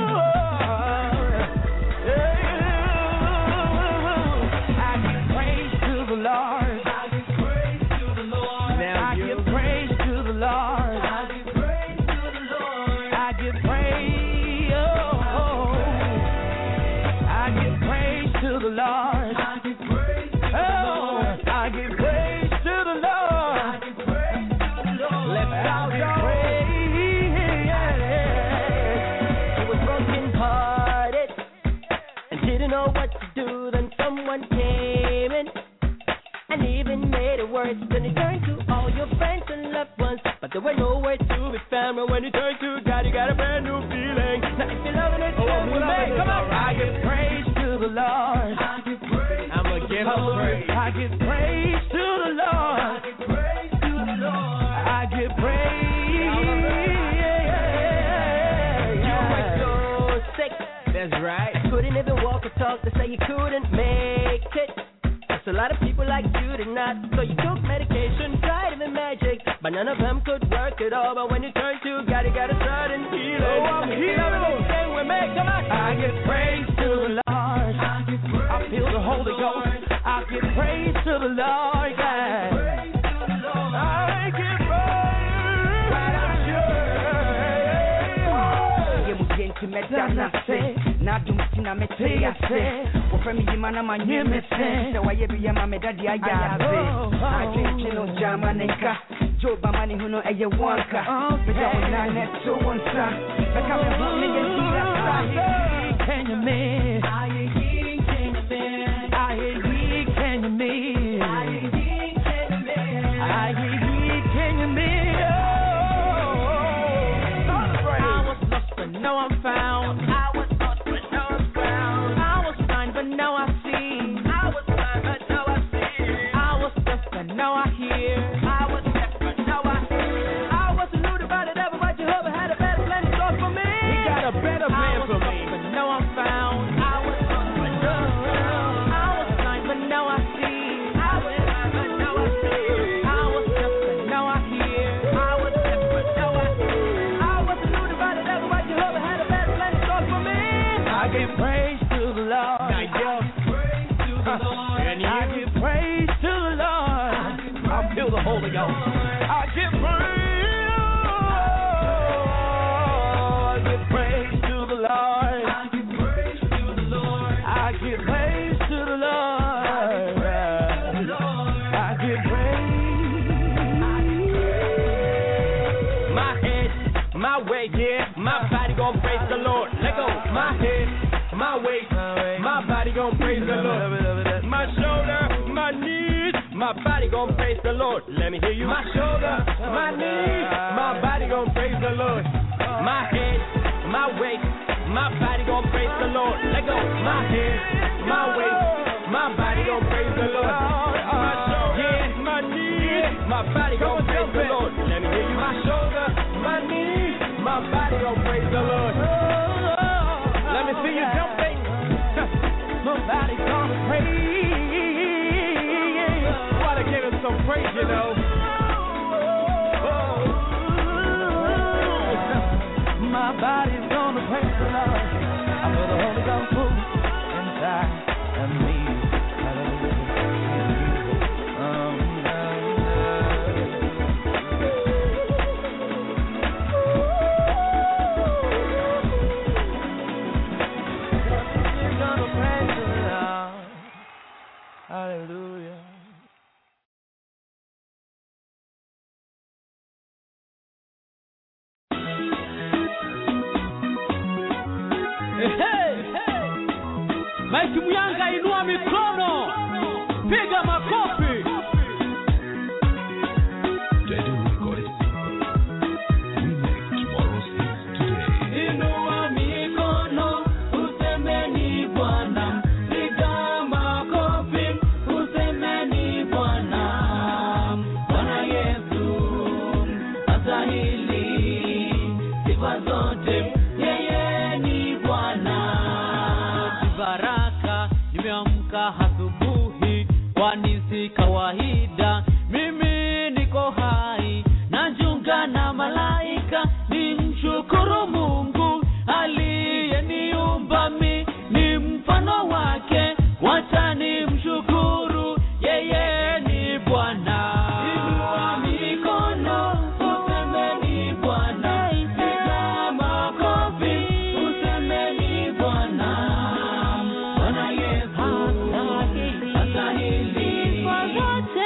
yeah. I give praise to the Lord. I give praise to the Lord. Now I you. give praise to the Lord. I give praise to the Lord. I give praise. Oh, I give praise to the Lord. I give praise to the Lord. I give praise to the Lord. Know what to do, then someone came in and even made it worse. Then you turned to all your friends and loved ones, but there were nowhere to be found. But when you turn to God, you got a brand new feeling. Now if you're loving it, oh, we make, come on. I give praise to the Lord. I give praise. I'm gonna give him praise. I give praise to the Lord. I give praise to the Lord. I give praise. You were so sick. That's right. Couldn't even walk or talk, to say you couldn't make it. There's a lot of people like you did not. So you took medication, tried even magic, but none of them could work at all. But when you turn to God, you got a sudden healing. Oh, I'm healed. I give praise to the Lord. I feel the Holy Ghost. I give praise to the Lord. Yeah. I give praise. Na dumtina metea se Wofremi yimana manye mese Se waye biyama medadi ayaze Adrinki no jama nenka Joba mani huno eye wanka Bida wana neto wansa Beka me humi yendira sa Can you miss? Aye ye can you miss? Aye ye can you miss? Aye ye can you miss? Aye ye can you miss? I was lost but now I'm found. I was lost but now I'm found. I was blind but now I see. I was blind but now I see. I was deaf but now I hear. I was deaf but now I hear. I was deluded by the devil, but Jehovah had a better plan in store for me. He got a better plan for me. I was lost but now I'm found. I was lost but now I'm found. I was blind but now I see. I was blind but now I see. I was deaf but now I hear. I was deaf but now I hear. I was deluded by the devil, but Jehovah had a better plan in store for me. I give praise to the Lord. I give praise to the Lord. And I give praise to the Lord. I feel the Holy Ghost. I give praise. I give praise to the Lord. I give praise to the Lord. I give praise to the Lord. I give praise. My head, my way, yeah, my body gon' praise the Lord. Let go. My head, my weight, my body gon' praise the Lord. My shoulder, my knees, my body gon' praise the Lord. Let me hear you. My shoulder, my knees, my body gon' praise the Lord. My head, my weight, my body gon' praise the Lord. Let go. My head, my weight, my body gon' praise the Lord. My shoulder, yeah, my knees, my body gon' praise the Mike Muyanga, inua mikono, piga makofi. Inua mikono, usemeni Bwana, piga makofi, usemeni Bwana. Bwana Yesu astahili sifa zote, yeye ni Bwana. Baraka nimeamka asubuhi, kwani si kawaida mimi niko hai, najiunga na malaika nimshukuru Mungu aliyeniumba mimi, ni mfano wake, wacha nimshukuru, yeye ni Bwana. Inua mikono, usemeni Bwana, piga makofi, usemeni Bwana. Bwana Yesu astahili sifa zote,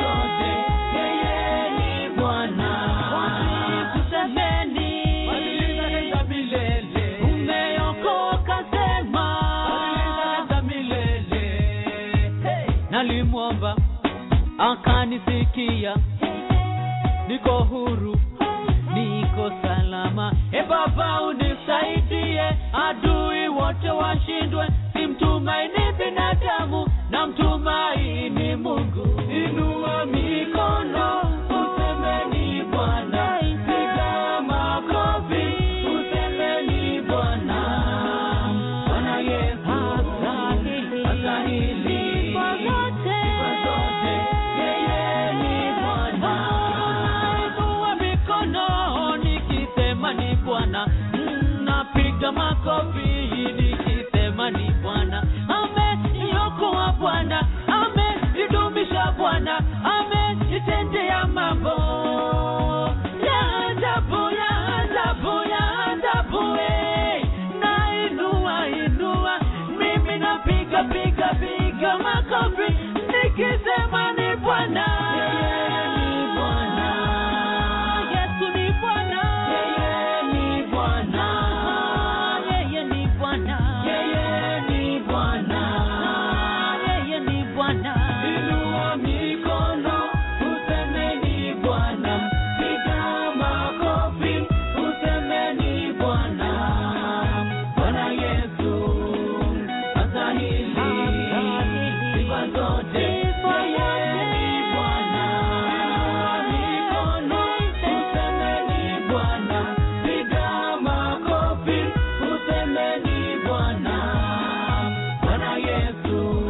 yeye ni Bwana. Usemeni milele, umeokoka sema milele. Nalimwomba akanisikia, niko huru, niko salama. E Baba unisaidie, adui wote washindwe, simtumaini binadamu, na mtumaini Mungu. Inua mikono, usemeni Bwana, piga makofi, usemeni Bwana. Bwana Yesu astahili sifa zote, yeye ni Bwana. Inua mikono nikisema ni Bwana, napiga makofi nikisema ni Bwana. Ameniokoa Bwana, amenidumisha Bwana, amenitendea mambo ya ajabu, ya ajabu, ya ajabu. eh. Nainua, inua, mimi napiga, piga, piga makofi nikisema ni Bwana. Yeye ni Bwana. Yesu ni Bwana. Yeye ni Bwana. Yeye ni Bwana. Yeye ni Bwana. Yeye ni Bwana. Inua mikono, usemeni Bwana, piga makofi, usemeni Bwana. Bwana Yesu astahili sifa zote, yeye ni Bwana. Mikono, usemeni Bwana, piga makofi, usemeni Bwana. Bwana Yesu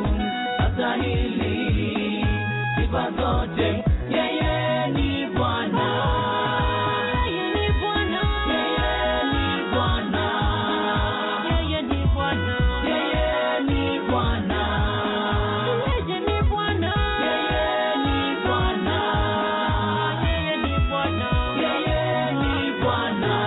astahili sifa zote, yeye ni Bwana. Yeye ni Bwana. Yeye ni Bwana. Yeye ni Bwana. Yeye ni Bwana. Yeye ni Bwana. Yeye ni Bwana. Yeye ni Bwana. Yeye ni Bwana.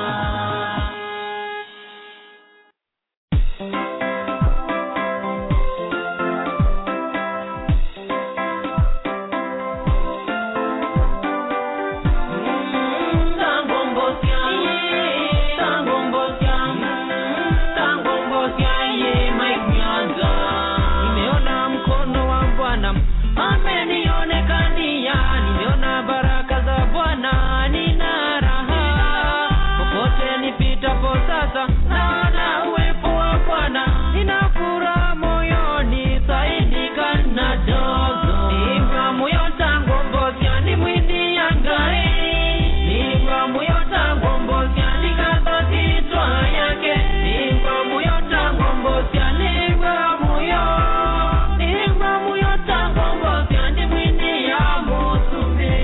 Nimeona mkono wa Bwana amenionekania, nimeona baraka za Bwana, nina raha popote nipitapo sasa, naona uwepo wa Bwana, nina furaha moyoni, saidika na dogo. Nimba moyo tangu mbozia ni mwindi yangae, nimba moyo tangu mbozia ni kaza kitwa yake, nimba moyo tangu mbozia, nimba moyo, nimba moyo tangu mbozia ni mwindi ya musume.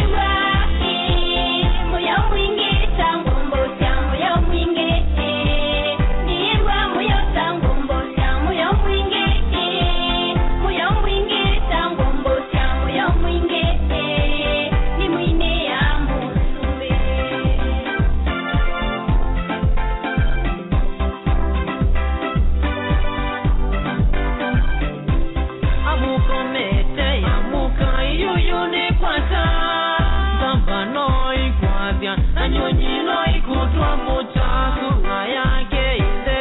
Moyo mwingi tangu mbozia, moyo mwingi, nimba moyo tangu mbozia, moyo mwingi, moyo mwingi tangu mbozia, moyo mwingi, ni mwini ya musume. Amukomete yamuka iyuyuni kwata, sambano ikwazya, nanyonyino ikutwa mucha, sura yake inde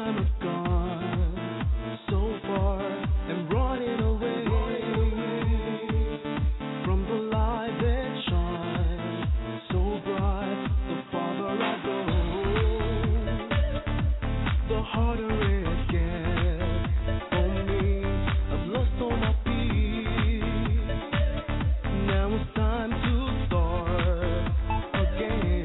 time I've gone so far and running away from the light that shines so bright. The farther I go, the harder it gets for me. I've lost all my peace. Now it's time to start again.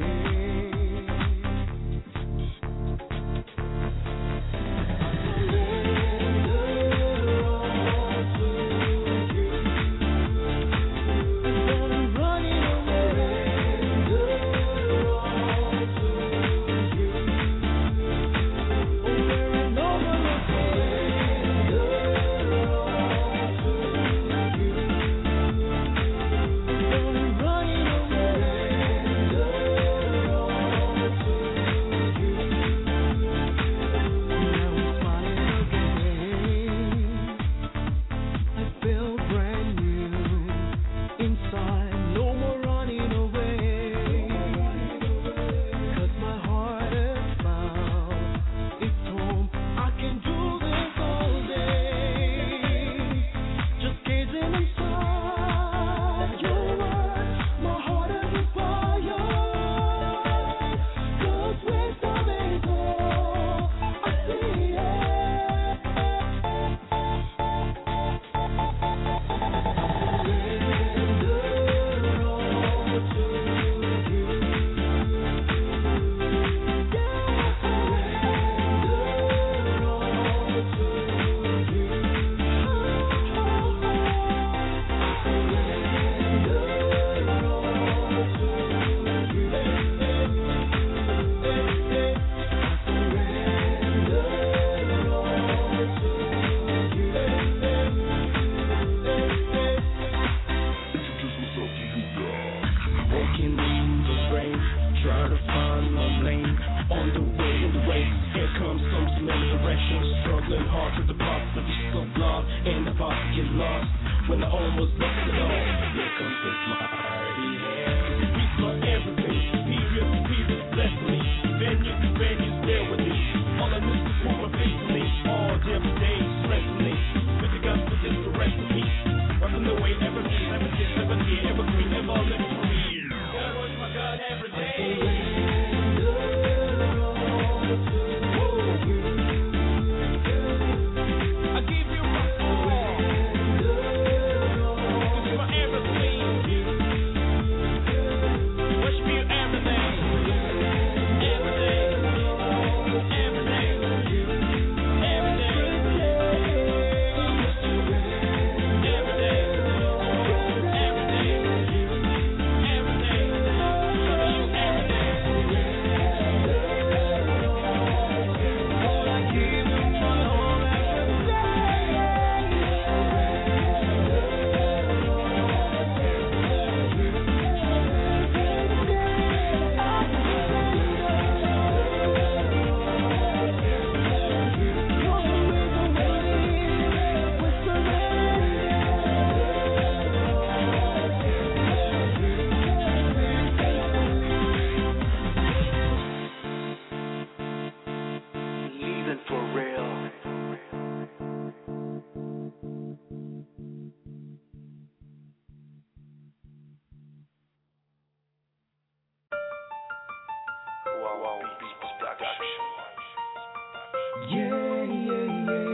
Yeah, yeah,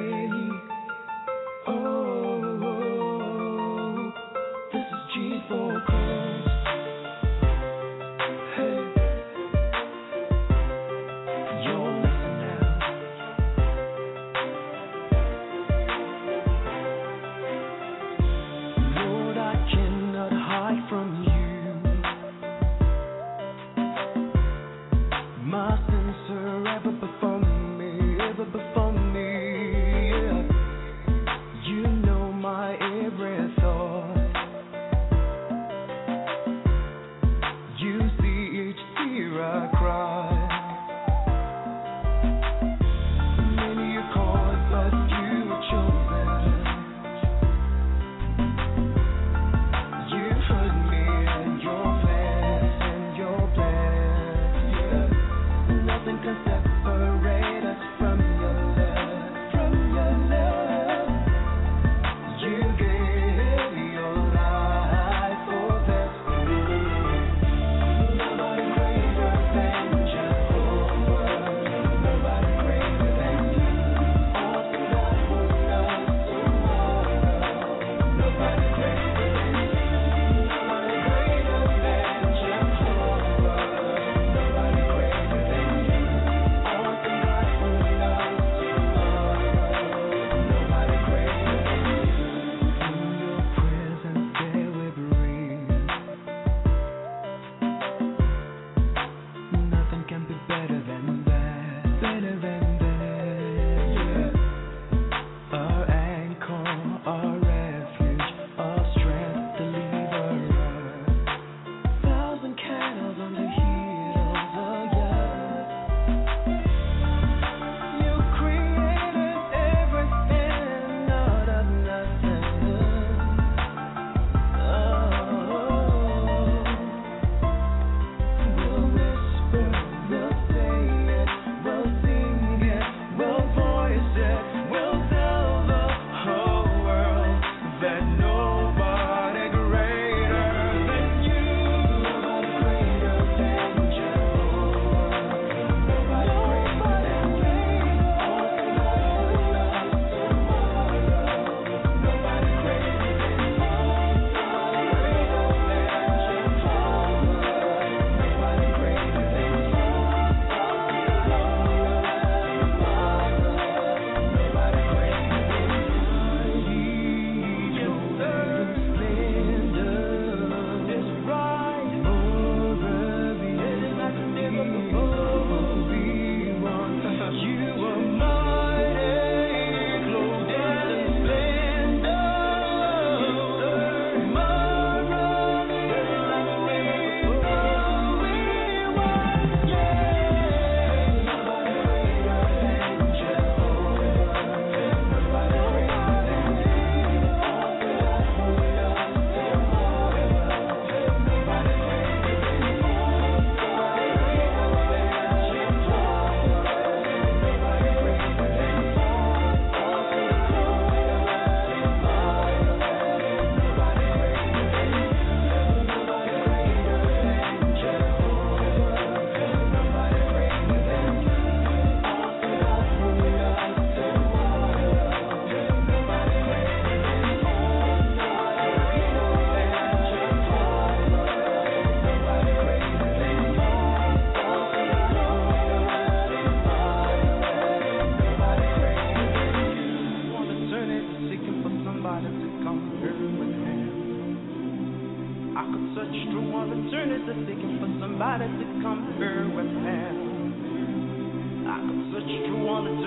yeah. Oh, this is G vocals. Hey, you're listening now. Lord, I cannot hide from you. My sins are ever before me. Before me, yeah. You know my every thought. You see each tear I cry. Many are called, but you were chosen. You heard me and your plans and your plans. Yeah. Nothing can separate.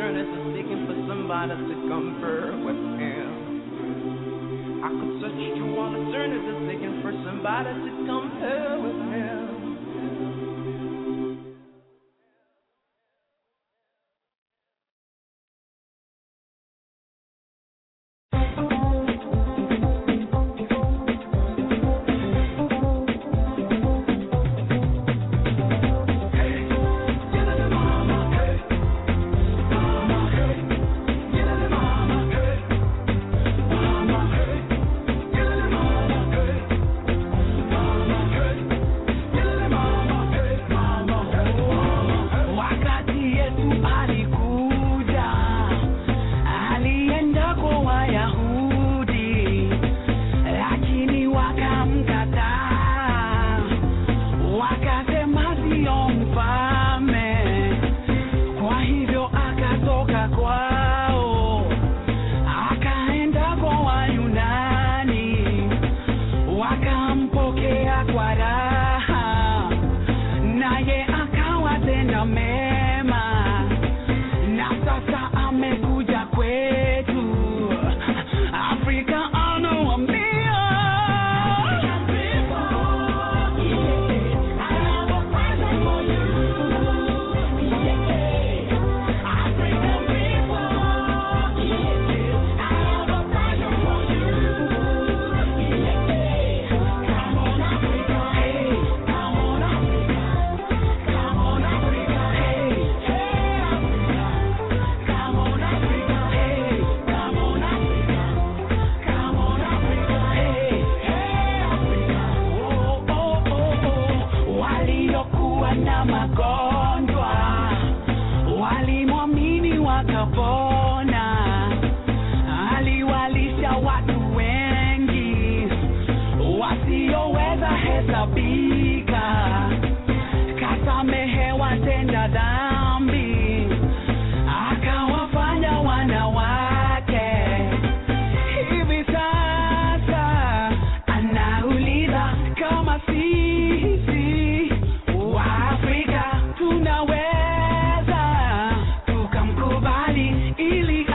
eternity seeking for somebody to compare with him. I could search through all eternity seeking for somebody to compare with him. Ili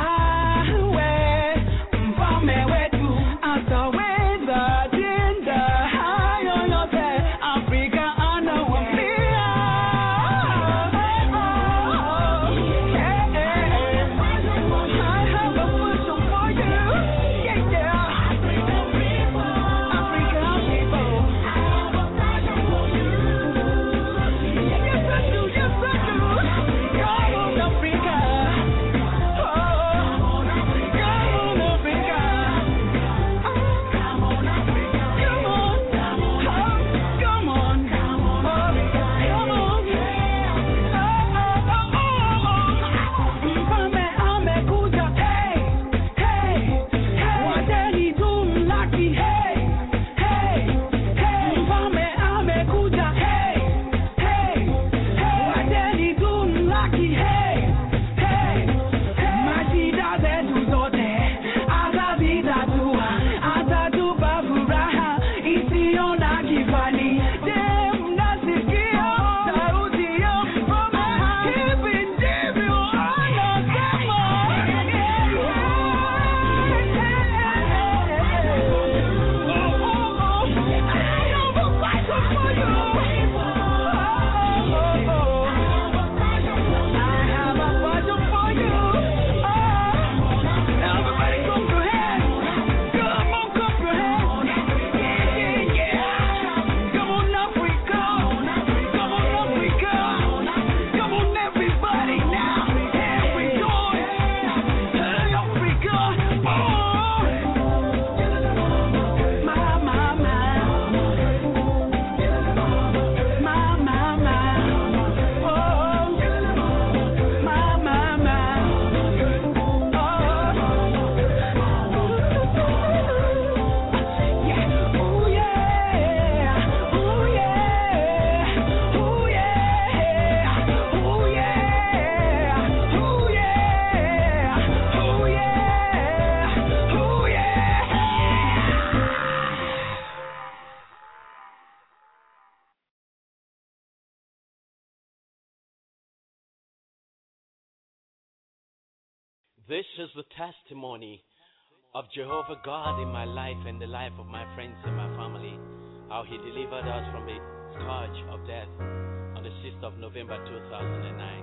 This is the testimony of Jehovah God in my life and the life of my friends and my family. How He delivered us from the scourge of death on the sixth of November two thousand nine.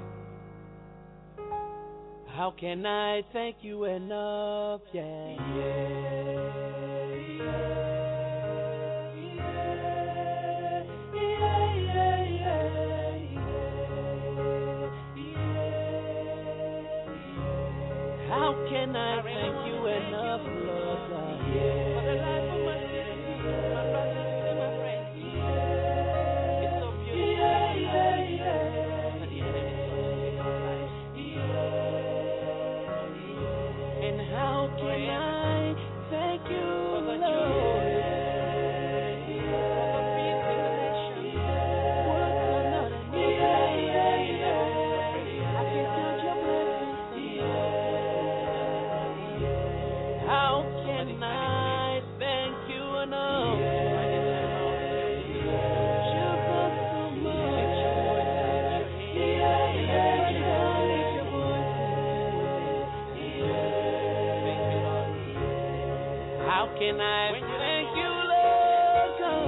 How can I thank you enough? Yeah. How can I thank you enough, Lord God? For the life of my sisters, my brothers and my friends. It's so beautiful. But the enemy is so life. And how can I thank you, Lord? How can I thank you, Lord God?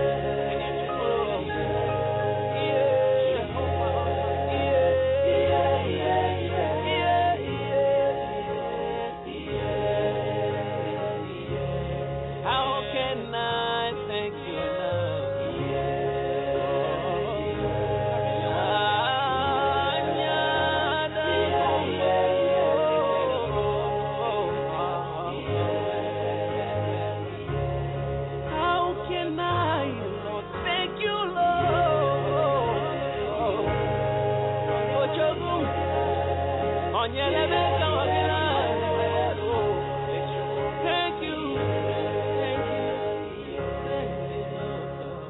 How can I thank you Thank you, thank you, thank you, Lord.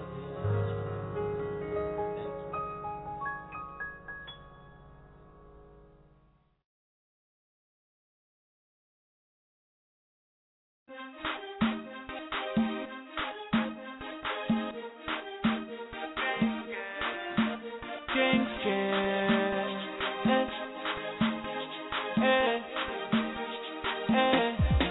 King Skin, eh, eh, eh.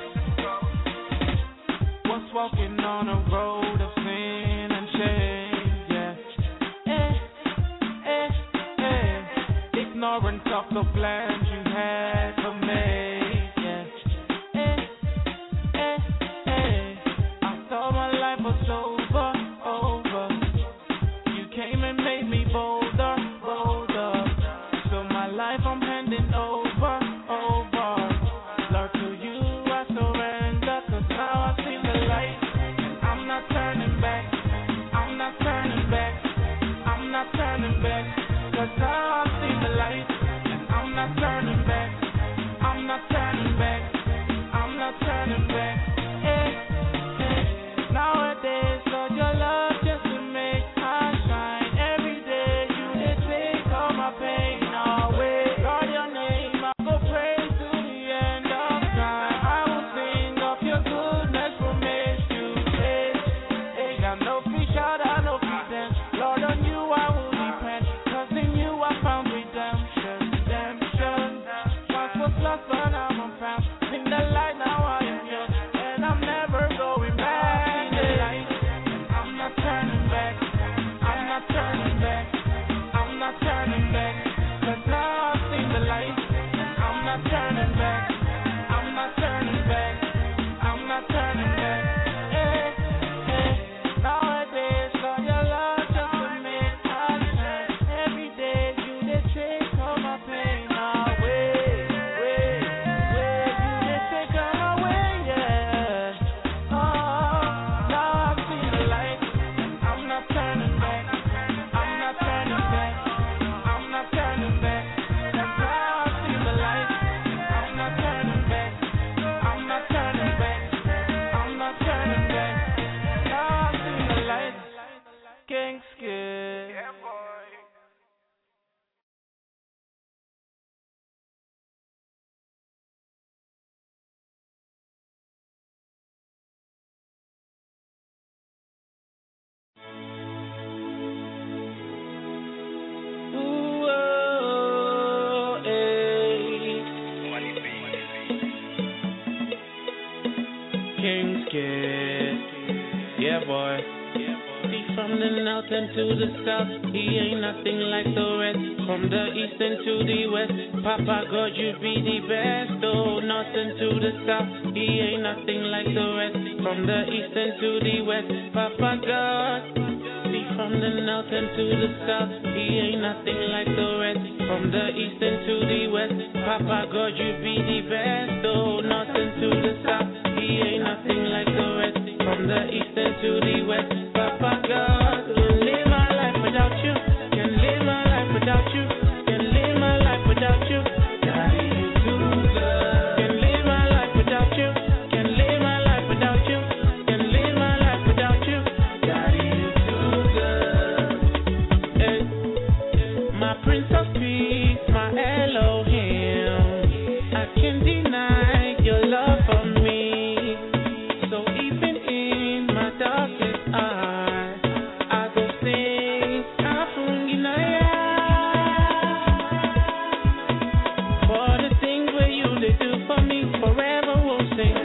Was walking on a road of sin and shame, yeah. Eh, eh, eh. Ignorance of the plans you had for me, yeah. Eh, eh, eh. I thought my life was over, over. You came and made me bolder, bolder. So my life I'm handing over, over. Lord, to you I surrender, 'cause now I see the light. And I'm not turning back, I'm not turning back, I'm not turning back. 'Cause now I see the light. And I'm not turning back, I'm not turning back, I'm not turning back. Eh, eh. Nowadays, Lord, your love just to make I shine. Every day you did take all my pain away. Lord, your name I go praise to the end of time. I will sing of your goodness from age to age. Ain't got no free shout, I no free dance. Lord, on you I will depend, 'cause in you I found redemption, redemption. boy. See from the north and to the south, he ain't nothing like the rest. From the east and to the west, Papa God, you be the best. Oh, north and to the south, he ain't nothing like the rest. From the east and to the west, Papa God. See from the north and to the south, he ain't nothing like the rest. From the east and to the west, Papa God, you be the best. Oh, north and to the south, he ain't nothing like the rest. From the east and to the west, Papa God. Can't live my life without you. Can't live my life without you. Can't live my life without you. Daddy, you too good. Can't live my life without you. Can't live my life without you. Can't live my life without you. Daddy, you too good. Hey, my Prince of Peace, my Elohim. I can't deny your love for me. So even in my darkest hour, I go sing Afunginaya for the things where you they do for me. Forever will sing.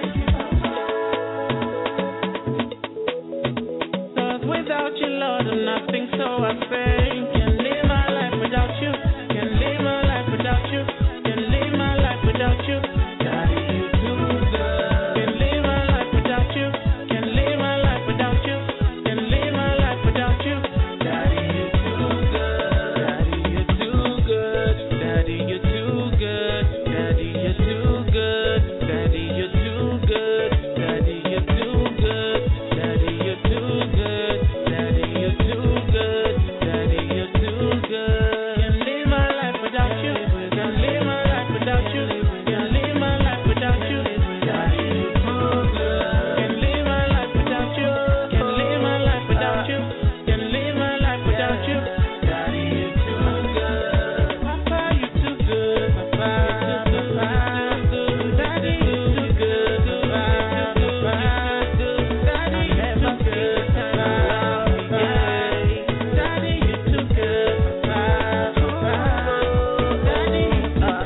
'Cause without you, Lord, I'm nothing. So I say, can't live my life without you. Can't live my life without you. Can't live my life without you. Daddy, you too good. Can't live my life without you. Can't live my life without you. Can't live my life without you. Daddy, you too good. Daddy, you too good. Daddy, you too good. Daddy, you too good. Daddy, you too good. Daddy, you too good. Daddy, you too good. Daddy, you too good. Daddy, you too good. Can't live my life without you. Can't live my life without you. Can't live my life without you. Daddy, you too good. Can't live my life without you. Can't live my life without you. Can't live my life without you. Daddy, you too good. Papa, you too good. Papa, Papa, Daddy, you too good. Papa, Papa, Daddy, you too good. Papa, yeah. Daddy, you too good. Papa, Papa, Daddy, you too good. Papa,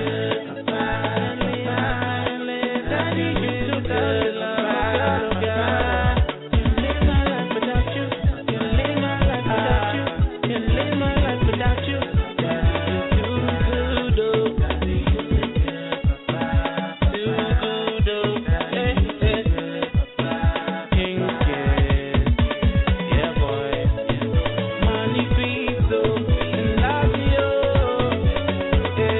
Daddy, you too good. Papa, can't live my life without you. Can't live my life without you. Can't live my life without you. Daddy, you too good. Oh, Daddy, you too good. Papa, too good. Oh, hey, hey. King Kid, yeah boy. Manifesto, and love you. Hey.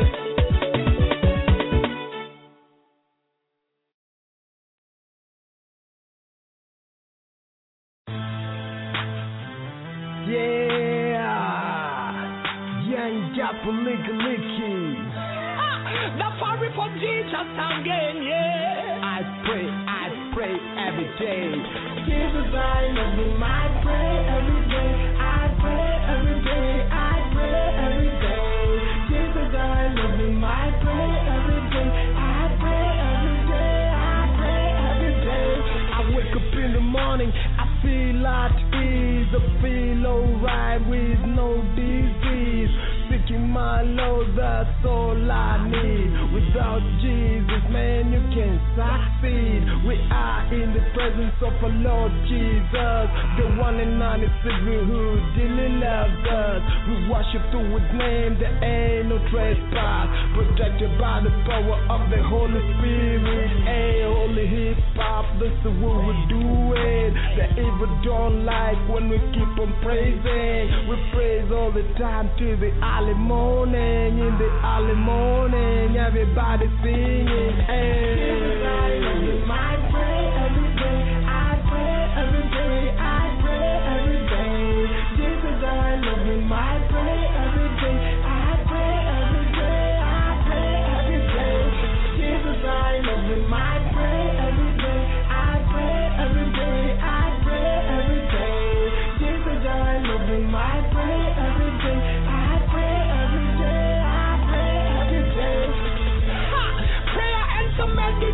Yeah, young Japolikaliki. The furry for Jesus again, yeah. I pray, I pray every day. Jesus, I love you, I pray every day. I pray every day, I pray every day. Jesus, I love you, I pray every day. I pray every day, I pray every day. I wake up in the morning, I feel at ease. I feel alright with no disease. Seeking my Lord, that's all I need. Without Jesus, man, you can't succeed. We are in the presence of our Lord Jesus, the one and only Savior who dearly loves us. We worship through His name, there ain't no trespass. Protected by the power of the Holy Spirit. Hey, holy hip hop, that's the way we do it. The evil don't like when we keep on praising. We praise all the time till the early morning. In the early morning, everybody singing. Hey. Jesus, I love you, I pray every day. I pray every day, I pray every day. Jesus, I love you, I pray every day. I pray every day, I pray every day. Jesus, I love you, I pray every day. I pray every day, I pray every day. Jesus, I love you, I pray every day. I pray every day, I pray every day. Ha! Prayer and some meditation.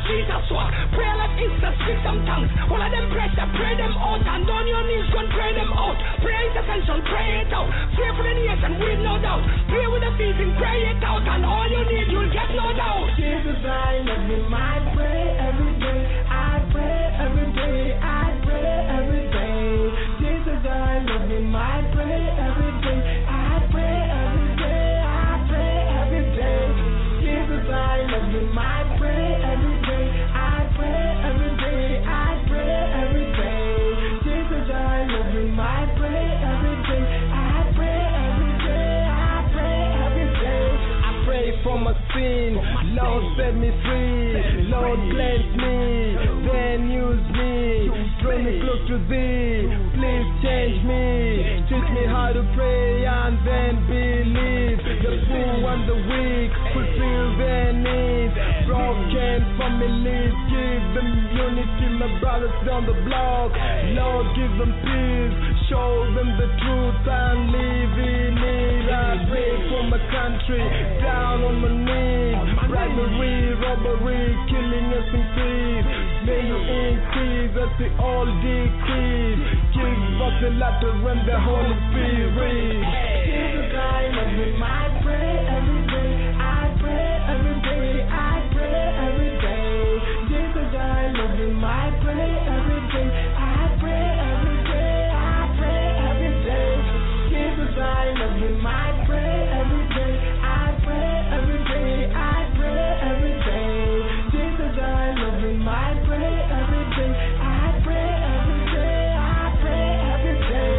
Jesus swore. Pray like instant, speak some tongues. All of them pressure, pray them out. And on your knees, go and pray them out. Pray intercession, pray it out. Pray for the nation, with no doubt. Pray with the feeling, pray it out. And all you need, you'll get no doubt. Jesus, I love you, I pray every day. I pray every day. I pray every day. Jesus, I love you, I pray every day. I pray every day. I pray every day. Jesus, I love you, I pray every day. I pray every day. I pray every day. Jesus, I love you, I pray every day. I pray every day. I pray every day. I pray for my sin. Lord, set me free. Lord, cleanse me. Then use me. Draw me close to thee. Please change me. Teach me how to pray and then believe. The poor and the weak, fulfill their needs. Broken families, give them unity. My brothers down the block, Lord, give them peace. Show them the truth and live in it. I pray for my country, down on my knees. Bribery, robbery, killing us in peace. May you increase as they all decrease. Give us the latter and the Holy Spirit. Jesus, I love you, I pray every day. I pray every day. I pray every day. Jesus, I love you, I pray every day. I pray every day. I pray every day. Jesus, I love you, I pray every day. I pray every day. I pray every day. Jesus, I love you, I pray every day. I pray every day. I pray every day.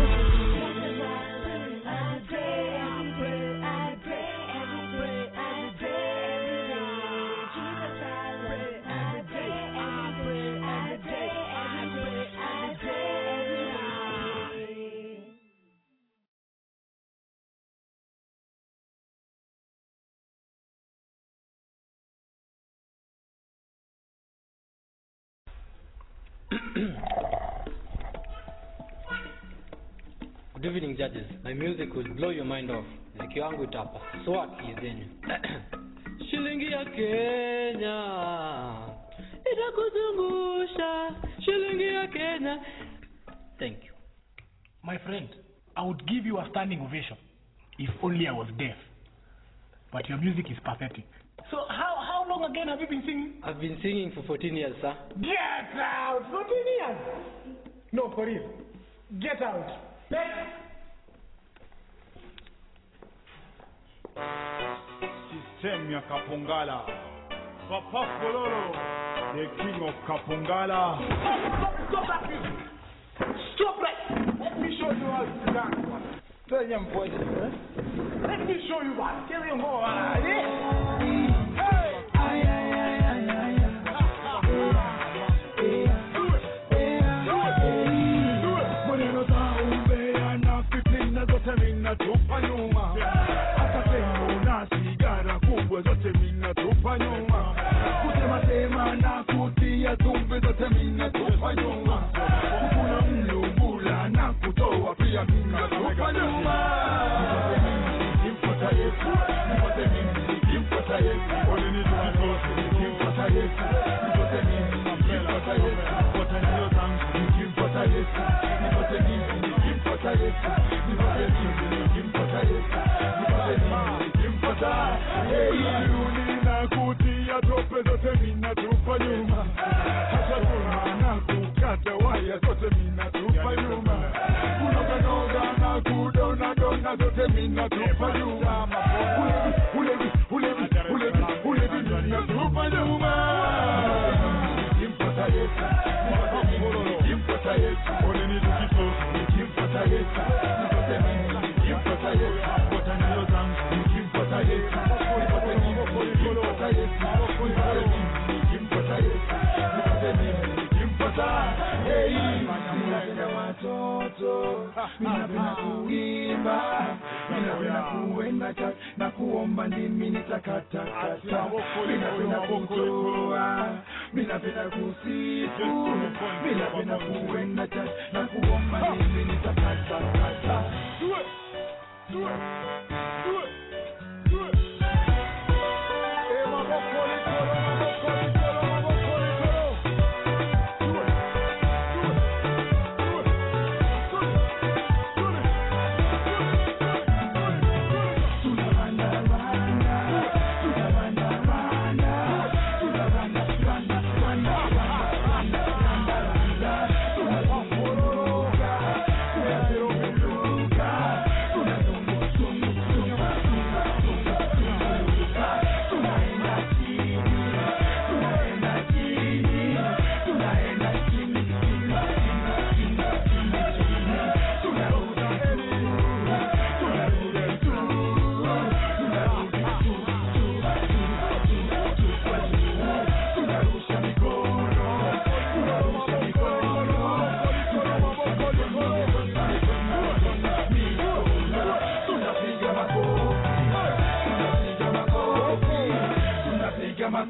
I pray every day. I pray every day. I pray every day. Jesus, I love you, I pray every day. I pray every day. I pray every day. Good evening, judges. My music will blow your mind off. Like yangu itapa. Swat yenyu. Shilingi ya Kenya itakuzungusha. Shilingi ya Kenya. Thank you. My friend, I would give you a standing ovation if only I was deaf. But your music is pathetic. So how how long again have you been singing? I've been singing for fourteen years, sir. Get out! fourteen years? No, for real. Get out. Next. System ya Kapongala. Papa Kololo, the king of Kapongala. Stop, stop that music. Stop it. Let me show you how to dance. Tell them boys, eh? Let me show you what. Tell them more. Yeah. Hey. Ay, ay, ay, ay, ay, ay. Zote mina tupa nyuma, hata tembo na sigara kubwa zote mina tupa nyuma, kusema sema na kutia tumbe zote mina tupa nyuma, kukuna mlungula na kutoa pia mina tupa nyuma. Nikimfuata Yesu, nipote mimi, nikimfuata Yesu, ole ni tukitosi, nikimfuata Yesu, nipote mimi, nikimfuata Yesu, wote ndio zangu, nikimfuata Yesu, nipote mimi, nikimfuata Yesu. Kutia tope zote mina tupa nyuma, hata kuna na kukata waya zote mina tupa nyuma, kunoga noga na kudona dona zote mina tupa nyuma, ulevi ulevi ulevi ulevi mina tupa nyuma. Nikimpata Yesu, nikimpata Yesu, ole ni tukito, nikimpata Yesu, nipote mimi, nikimpata Yesu, wote ndio zangu, nikimpata Yesu, nipote mimi, nikimpata Yesu, nipote mimi, nikimpata Yesu, nipote mimi, nikimpata. Hey, ninapenda watoto, ninapenda kuimba, ninapenda kuenda church na kuomba ndimi nitakata kata, ninapenda kutoa, ninapenda kusifu, ninapenda kuenda church na kuomba ndimi nitakata kata. Do it, do it, do it, do it. Hey, mabokoli, kolo, mabokoli, kolo, mabokoli,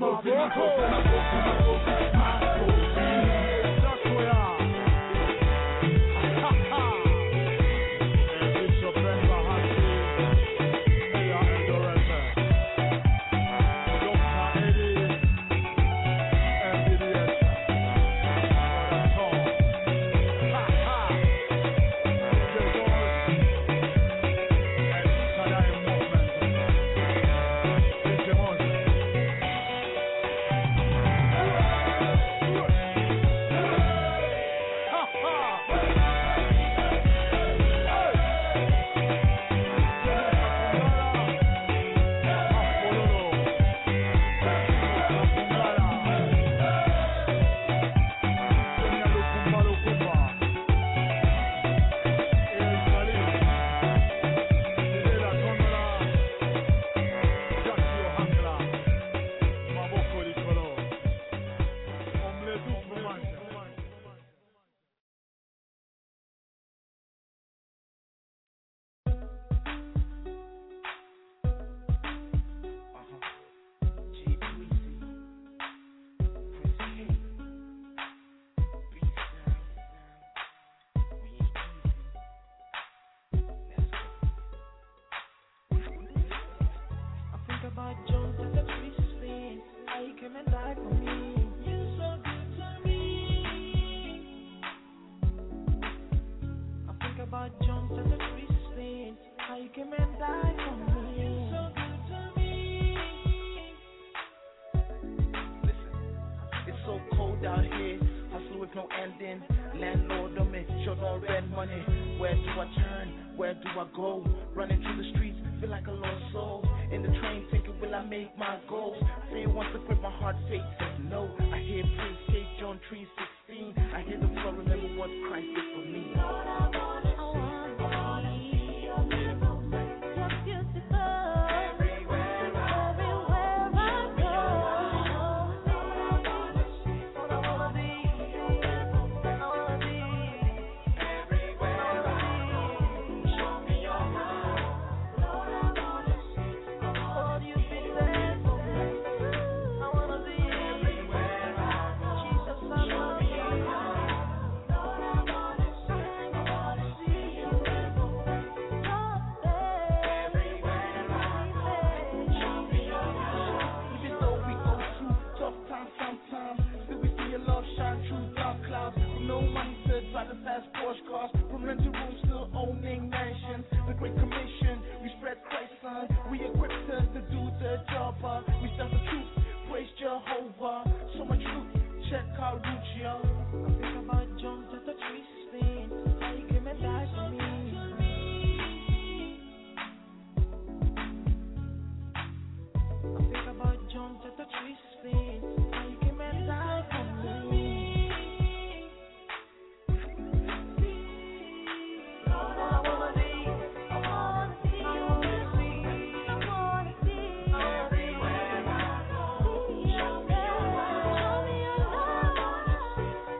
Show me your love.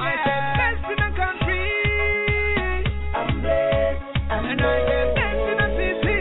I said, blessed in the country. I'm blessed. I'm And I said, blessed in the city.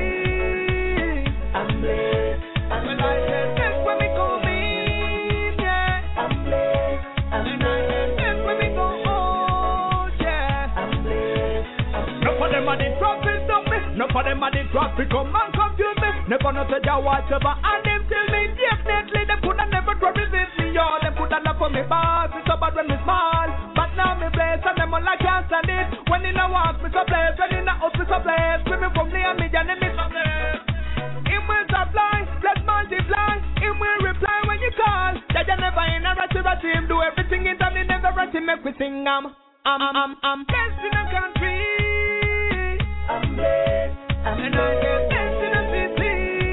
I'm blessed. I'm Well, I said, blessed when we come in, yeah. I'm blessed. I'm And I said, blessed when we go out, yeah. I'm blessed. No for them a the traffic stop me. No for them a the traffic come and confuse me. Never know say ya whatever and them tell me definitely them coulda never try resist me. Yo, them coulda love for me boss. It's so bad when me small, but now me blessed and them all I can't stand it. When in a walk me so blessed, when in a house me so blessed. When me from near me and me so blessed. It will supply, bless multiply. It will reply when you call. That you never in a ratty ratty. Him do everything in time, he never ratty make we sing. I'm, I'm, I'm, I'm blessed in the country. I'm blessed. I'm And I get blessed in the city.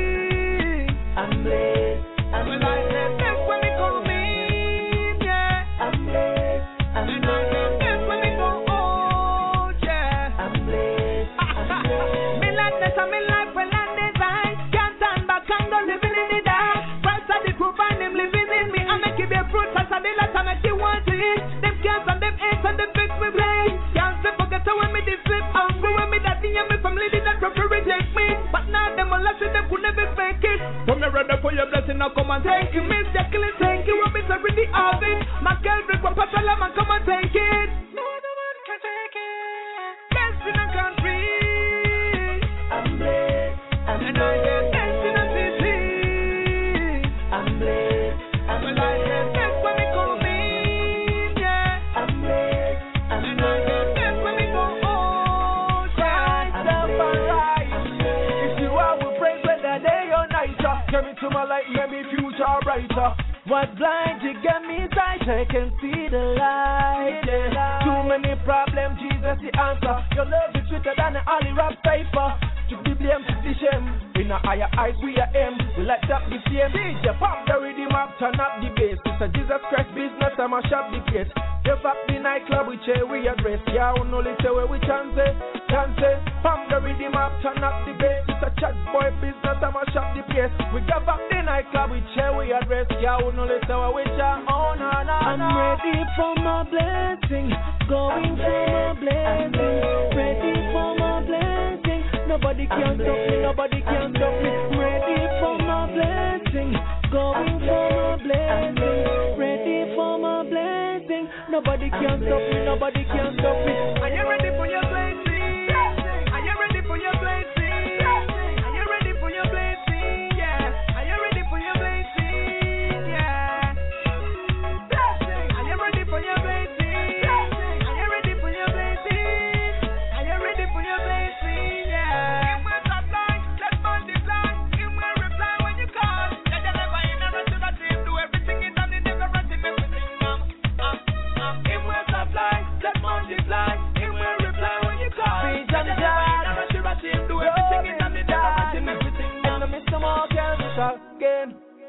I'm blessed. I'm Well, I said blessed when we come in, yeah. I'm blessed. I'm And I get blessed when we go out, yeah. I'm blessed. I'm blessed. Me likeness and me life well and design. Can't stand back and go living in the dark. Christ had the proof and him living in me. I make it be a fruit as the lot and make you want to eat. Them cares and them hates and them fix me blame. Can't say forget how when me this flip. Hungry when me that thing and me family did not try to reject me. But now them all I see them could never fake it. When me ready for your blessing, now come and thank you. Miss Jacqueline, thank you. I'm already of it. My Calvary, my Pastor, man, come and take it. No other one can take it. Blessed in the country. I'm blessed. I'm And I get blessed in the city. I'm blessed. I'm Well, I get blessed when we come in, yeah. I'm blessed. I'm And I get blessed when we go out, yeah. I'm blessed. If you are with praise whether day or night, give me to my light, make me future brighter. Was blind, you get me sight, I can see the light. Yeah. Too many problems, Jesus the answer. Your love is sweeter than the only rap paper. To the blame, to the shame. In a higher height, we are aim. We like that the same. D J pop the rhythm up, turn up the bass. It's a Jesus Christ business, I'm a shop the place. If up the nightclub, we cheer, we address. Yeah, we know let's say where we chance it, chance it. Pump the rhythm up, turn up the bass. It's a chat boy business, I'm a shop the place. We give up the nightclub, we cheer, we address. Yeah, we know let's say where we chant. Oh, no, no, I'm no. ready for my blessing, going for my blessing, ready for my blessing. Nobody can stop me, nobody can stop me. Ready for my blessing, going for my blessing, ready for my blessing. Nobody can stop me, nobody can stop me. Are you ready for your blessing? Are you ready for your blessing? Are you ready for your blessing? Yeah. Are you ready for your blessing? Yeah. Are you ready for your blessing? Are you ready for your blessing? Are you ready for your blessing? Yeah. It will supply, let's multiply. It will reply when you call. That you never in a rush to the team. Do everything in time, they never rush to make me sing. Um, um, um. It will supply, let's multiply. It will reply when you call. Praise That you and never in a rush to the team. Do everything in time, they never rush to make me sing. And I miss some more cancer again.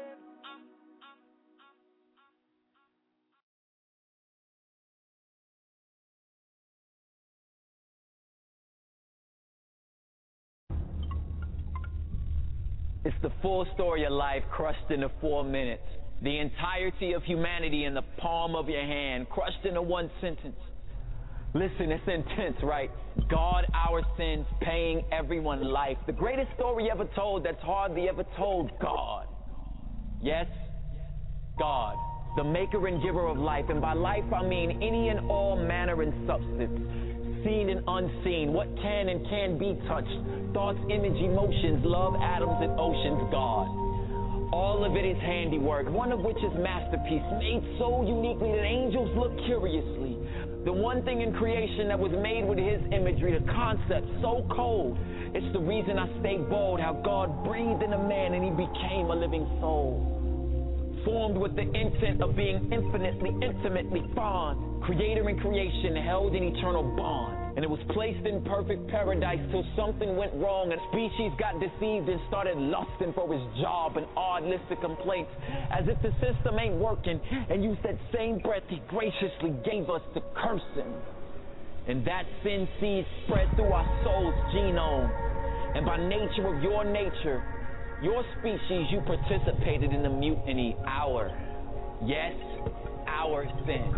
It's the full story of life crushed into four minutes. The entirety of humanity in the palm of your hand, crushed into one sentence. Listen, it's intense, right? God, our sins, paying everyone life. The greatest story ever told that's hardly ever told. God. Yes, God, the maker and giver of life. And by life, I mean any and all manner and substance, seen and unseen, what can and can be touched, thoughts, image, emotions, love, atoms, and oceans. God. All of it is handiwork, one of which is masterpiece, made so uniquely that angels look curiously. The one thing in creation that was made with his imagery, the concept so cold. It's the reason I stay bold, how God breathed in a man and he became a living soul. Formed with the intent of being infinitely, intimately fond. Creator and creation held in eternal bond. And it was placed in perfect paradise till something went wrong. A species got deceived and started lusting for his job. An odd list of complaints, as if the system ain't working. And used that same breath he graciously gave us to curse him. And that sin seed spread through our soul's genome. And by nature of your nature, your species, you participated in the mutiny. Our, yes, our sins. It's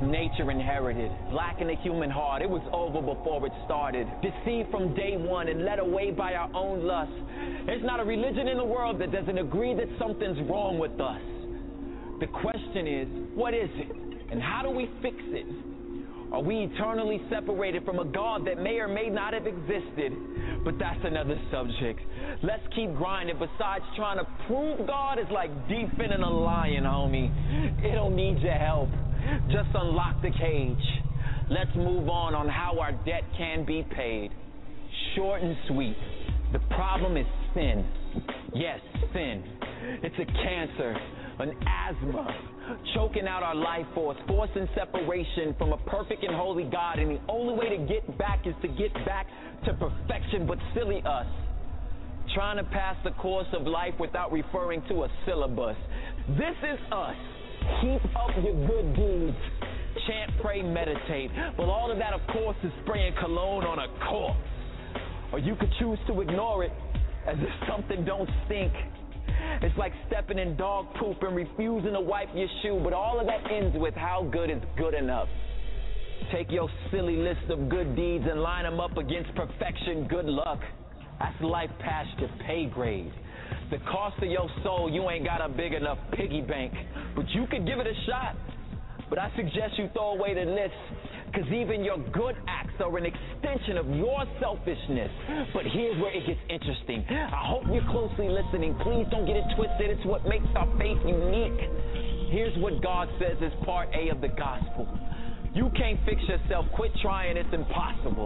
nature inherited. Lacking a human heart, it was over before it started. Deceived from day one and led away by our own lust. There's not a religion in the world that doesn't agree that something's wrong with us. The question is, what is it? And how do we fix it? Are we eternally separated from a God that may or may not have existed? But that's another subject. Let's keep grinding. Besides, trying to prove God is like defending a lion, homie. It don't need your help. Just unlock the cage. Let's move on on how our debt can be paid. Short and sweet. The problem is sin. Yes, sin. It's a cancer, an asthma, choking out our life force, forcing separation from a perfect and holy God. And the only way to get back is to get back to perfection, but silly us. Trying to pass the course of life without referring to a syllabus. This is us. Keep up your good deeds. Chant, pray, meditate. But all of that, of course, is spraying cologne on a corpse. Or you could choose to ignore it as if something don't stink. It's like stepping in dog poop and refusing to wipe your shoe, but all of that ends with how good is good enough. Take your silly list of good deeds and line them up against perfection. Good luck. That's life past your pay grade. The cost of your soul, you ain't got a big enough piggy bank, but you could give it a shot. But I suggest you throw away the list, because even your good acts are an extension of your selfishness. But here's where it gets interesting. I hope you're closely listening. Please don't get it twisted. It's what makes our faith unique. Here's what God says is part A of the gospel. You can't fix yourself. Quit trying. It's impossible.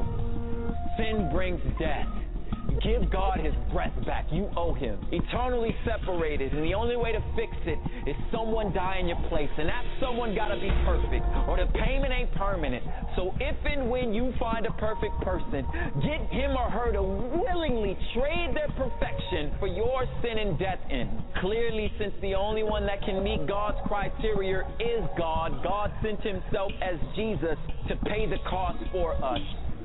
Sin brings death. Give God his breath back. You owe him. Eternally separated, and the only way to fix it is someone die in your place, and that someone gotta be perfect, or the payment ain't permanent. So if and when you find a perfect person, get him or her to willingly trade their perfection for your sin and death in. Clearly, since the only one that can meet God's criteria is God, God sent himself as Jesus to pay the cost for us.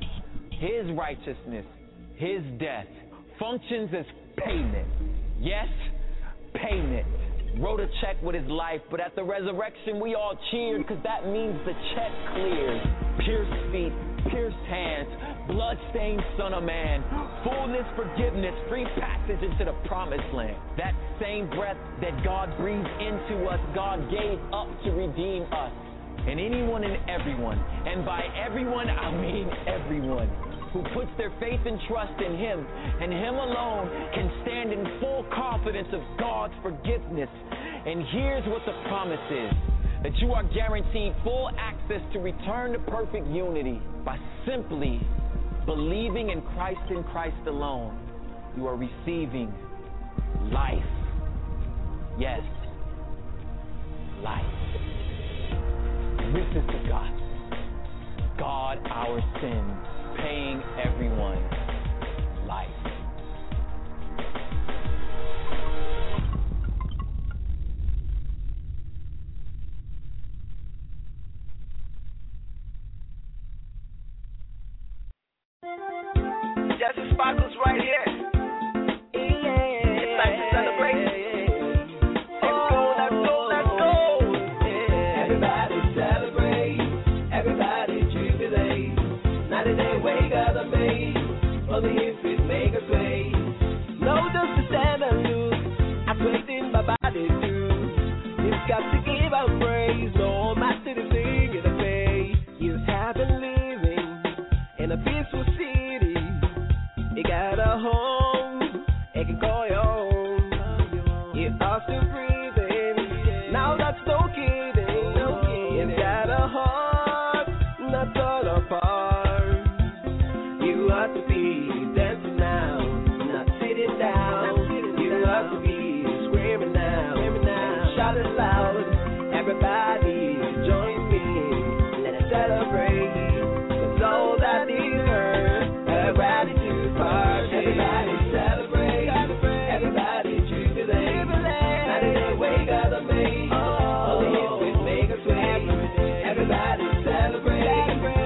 His righteousness, his death, functions as payment. Yes, payment. Wrote a check with his life, but at the resurrection we all cheered, because that means the check clears. Pierced feet, pierced hands, blood-stained son of man, fullness, forgiveness, free passage into the promised land. That same breath that God breathed into us, God gave up to redeem us. And anyone and everyone, and by everyone I mean everyone, who puts their faith and trust in him and him alone can stand in full confidence of God's forgiveness. And here's what the promise is: that you are guaranteed full access to return to perfect unity by simply believing in Christ and Christ alone. You are receiving life. Yes, life. This is the gospel. God, our sins, paying everyone life. Justice Sparkles right here. It's time to celebrate. Let's go, let's go, let's go. Everybody celebrate. Everybody jubilate. Now that they wake up the maze, only if it make us way. No dust to stand and lose. I played in my body too. You've got to give out praise. No matter the thing in the face. You have been living in a peaceful city. You got a home, it can call your own. You are still breathing. Now that's no kidding. You've got a heart, not torn apart. You ought to be dancing now, not sitting down. You ought to be screaming now, shout it loud. Everybody join me, let's celebrate. 'Cause all that deserves a gratitude party. Everybody celebrate, everybody jubilate. Now that they wake up the maze, all the hits will make us wait. Everybody celebrate.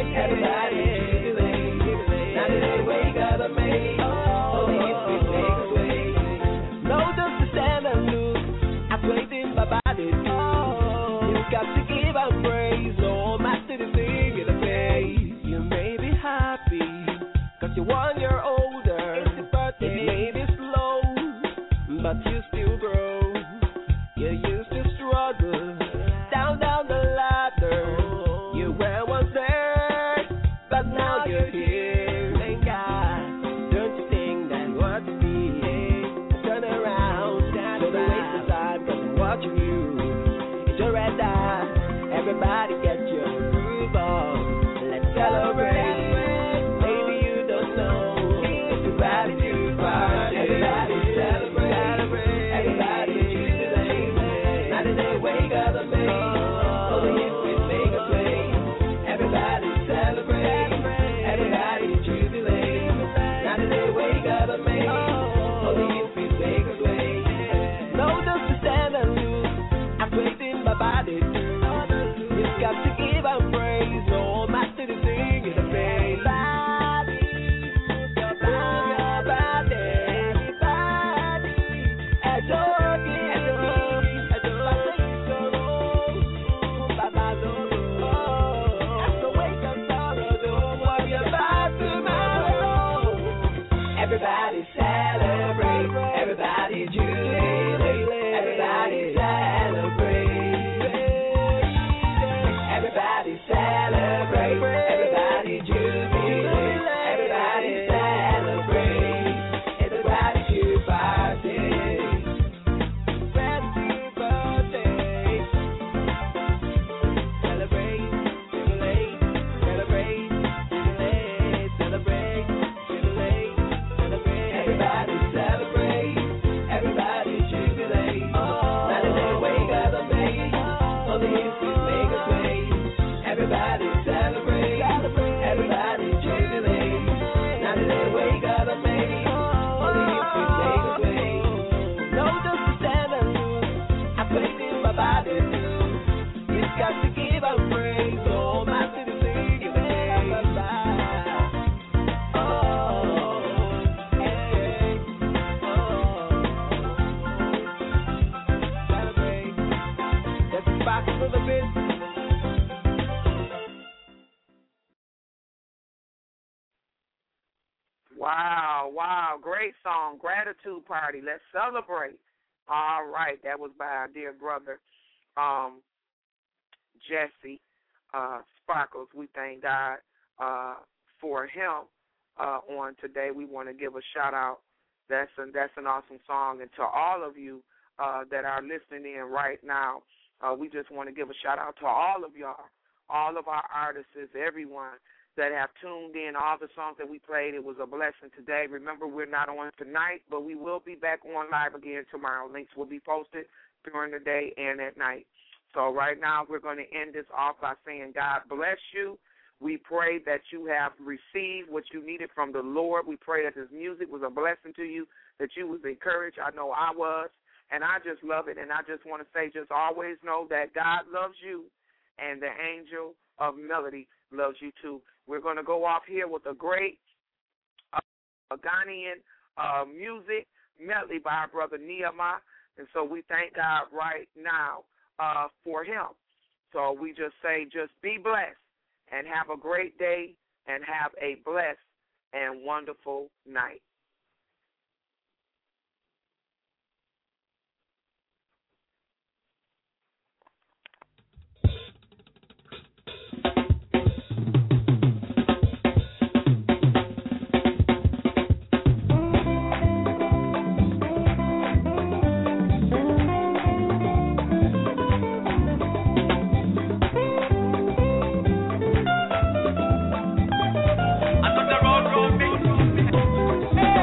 you're here. Thank God. Don't you think that what you need? Turn around, stand for the waste of time, cause I'm watching you. It's your red eye. Everybody get your groove on. Let's celebrate. Maybe you don't know. It's a gratitude party. Everybody celebrate. Everybody jubilate. Now that they wake up and make. Only if we make a play. Everybody celebrate. Everybody jubilate. Now that they wake up and make. Only if we make a play. No, just to stand and lose. I'm wasting my body too. You've got to give up praise. No matter the thing in the face. Body, move your body, your body, body. Adore me, adore me, adore me. Baba, don't know. After wake up, sorrow, don't worry about tomorrow. Everybody celebrate. Everybody jubilate. Everybody celebrate. Everybody celebrate. Everybody jubilate. Everybody celebrate. It's a gratitude party. Gratitude party. Celebrate, jubilate, celebrate, jubilate, celebrate, jubilate, celebrate. Everybody celebrate. Everybody jubilate. Now that they wake up and make. Only if we make a play. Everybody celebrate. Everybody jubilate. Now that they wake up and make. Only if we make a play. No, just to stand and lose. I played in my body too. You've got to give up praise. Oh, my city sing it. Oh, hey, oh. Celebrate. Let's rock a little bit. Wow, wow, great song, Gratitude Party. Let's celebrate. All right, that was by our dear brother, um, Jesse uh, Sparkles. We thank God uh, for him uh, on today. We want to give a shout out. That's an, that's an awesome song. And to all of you uh, that are listening in right now, uh, we just want to give a shout out to all of y'all, all of our artists, everyone that have tuned in, all the songs that we played. It was a blessing today. Remember, we're not on tonight, but we will be back on live again tomorrow. Links will be posted during the day and at night. So right now we're going to end this off by saying God bless you. We pray that you have received what you needed from the Lord. We pray that this music was a blessing to you, that you was encouraged. I know I was, and I just love it. And I just want to say, just always know that God loves you, and the angel of melody loves you too. We're going to go off here with a great uh, Ghanaian uh, music medley by our brother Nehemiah. And so we thank God right now uh, for him. So we just say, just be blessed and have a great day and have a blessed and wonderful night. Hey!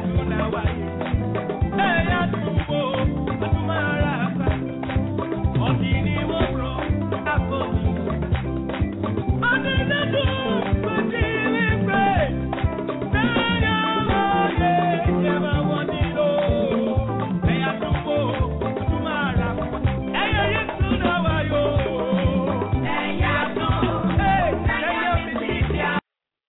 Kuna wai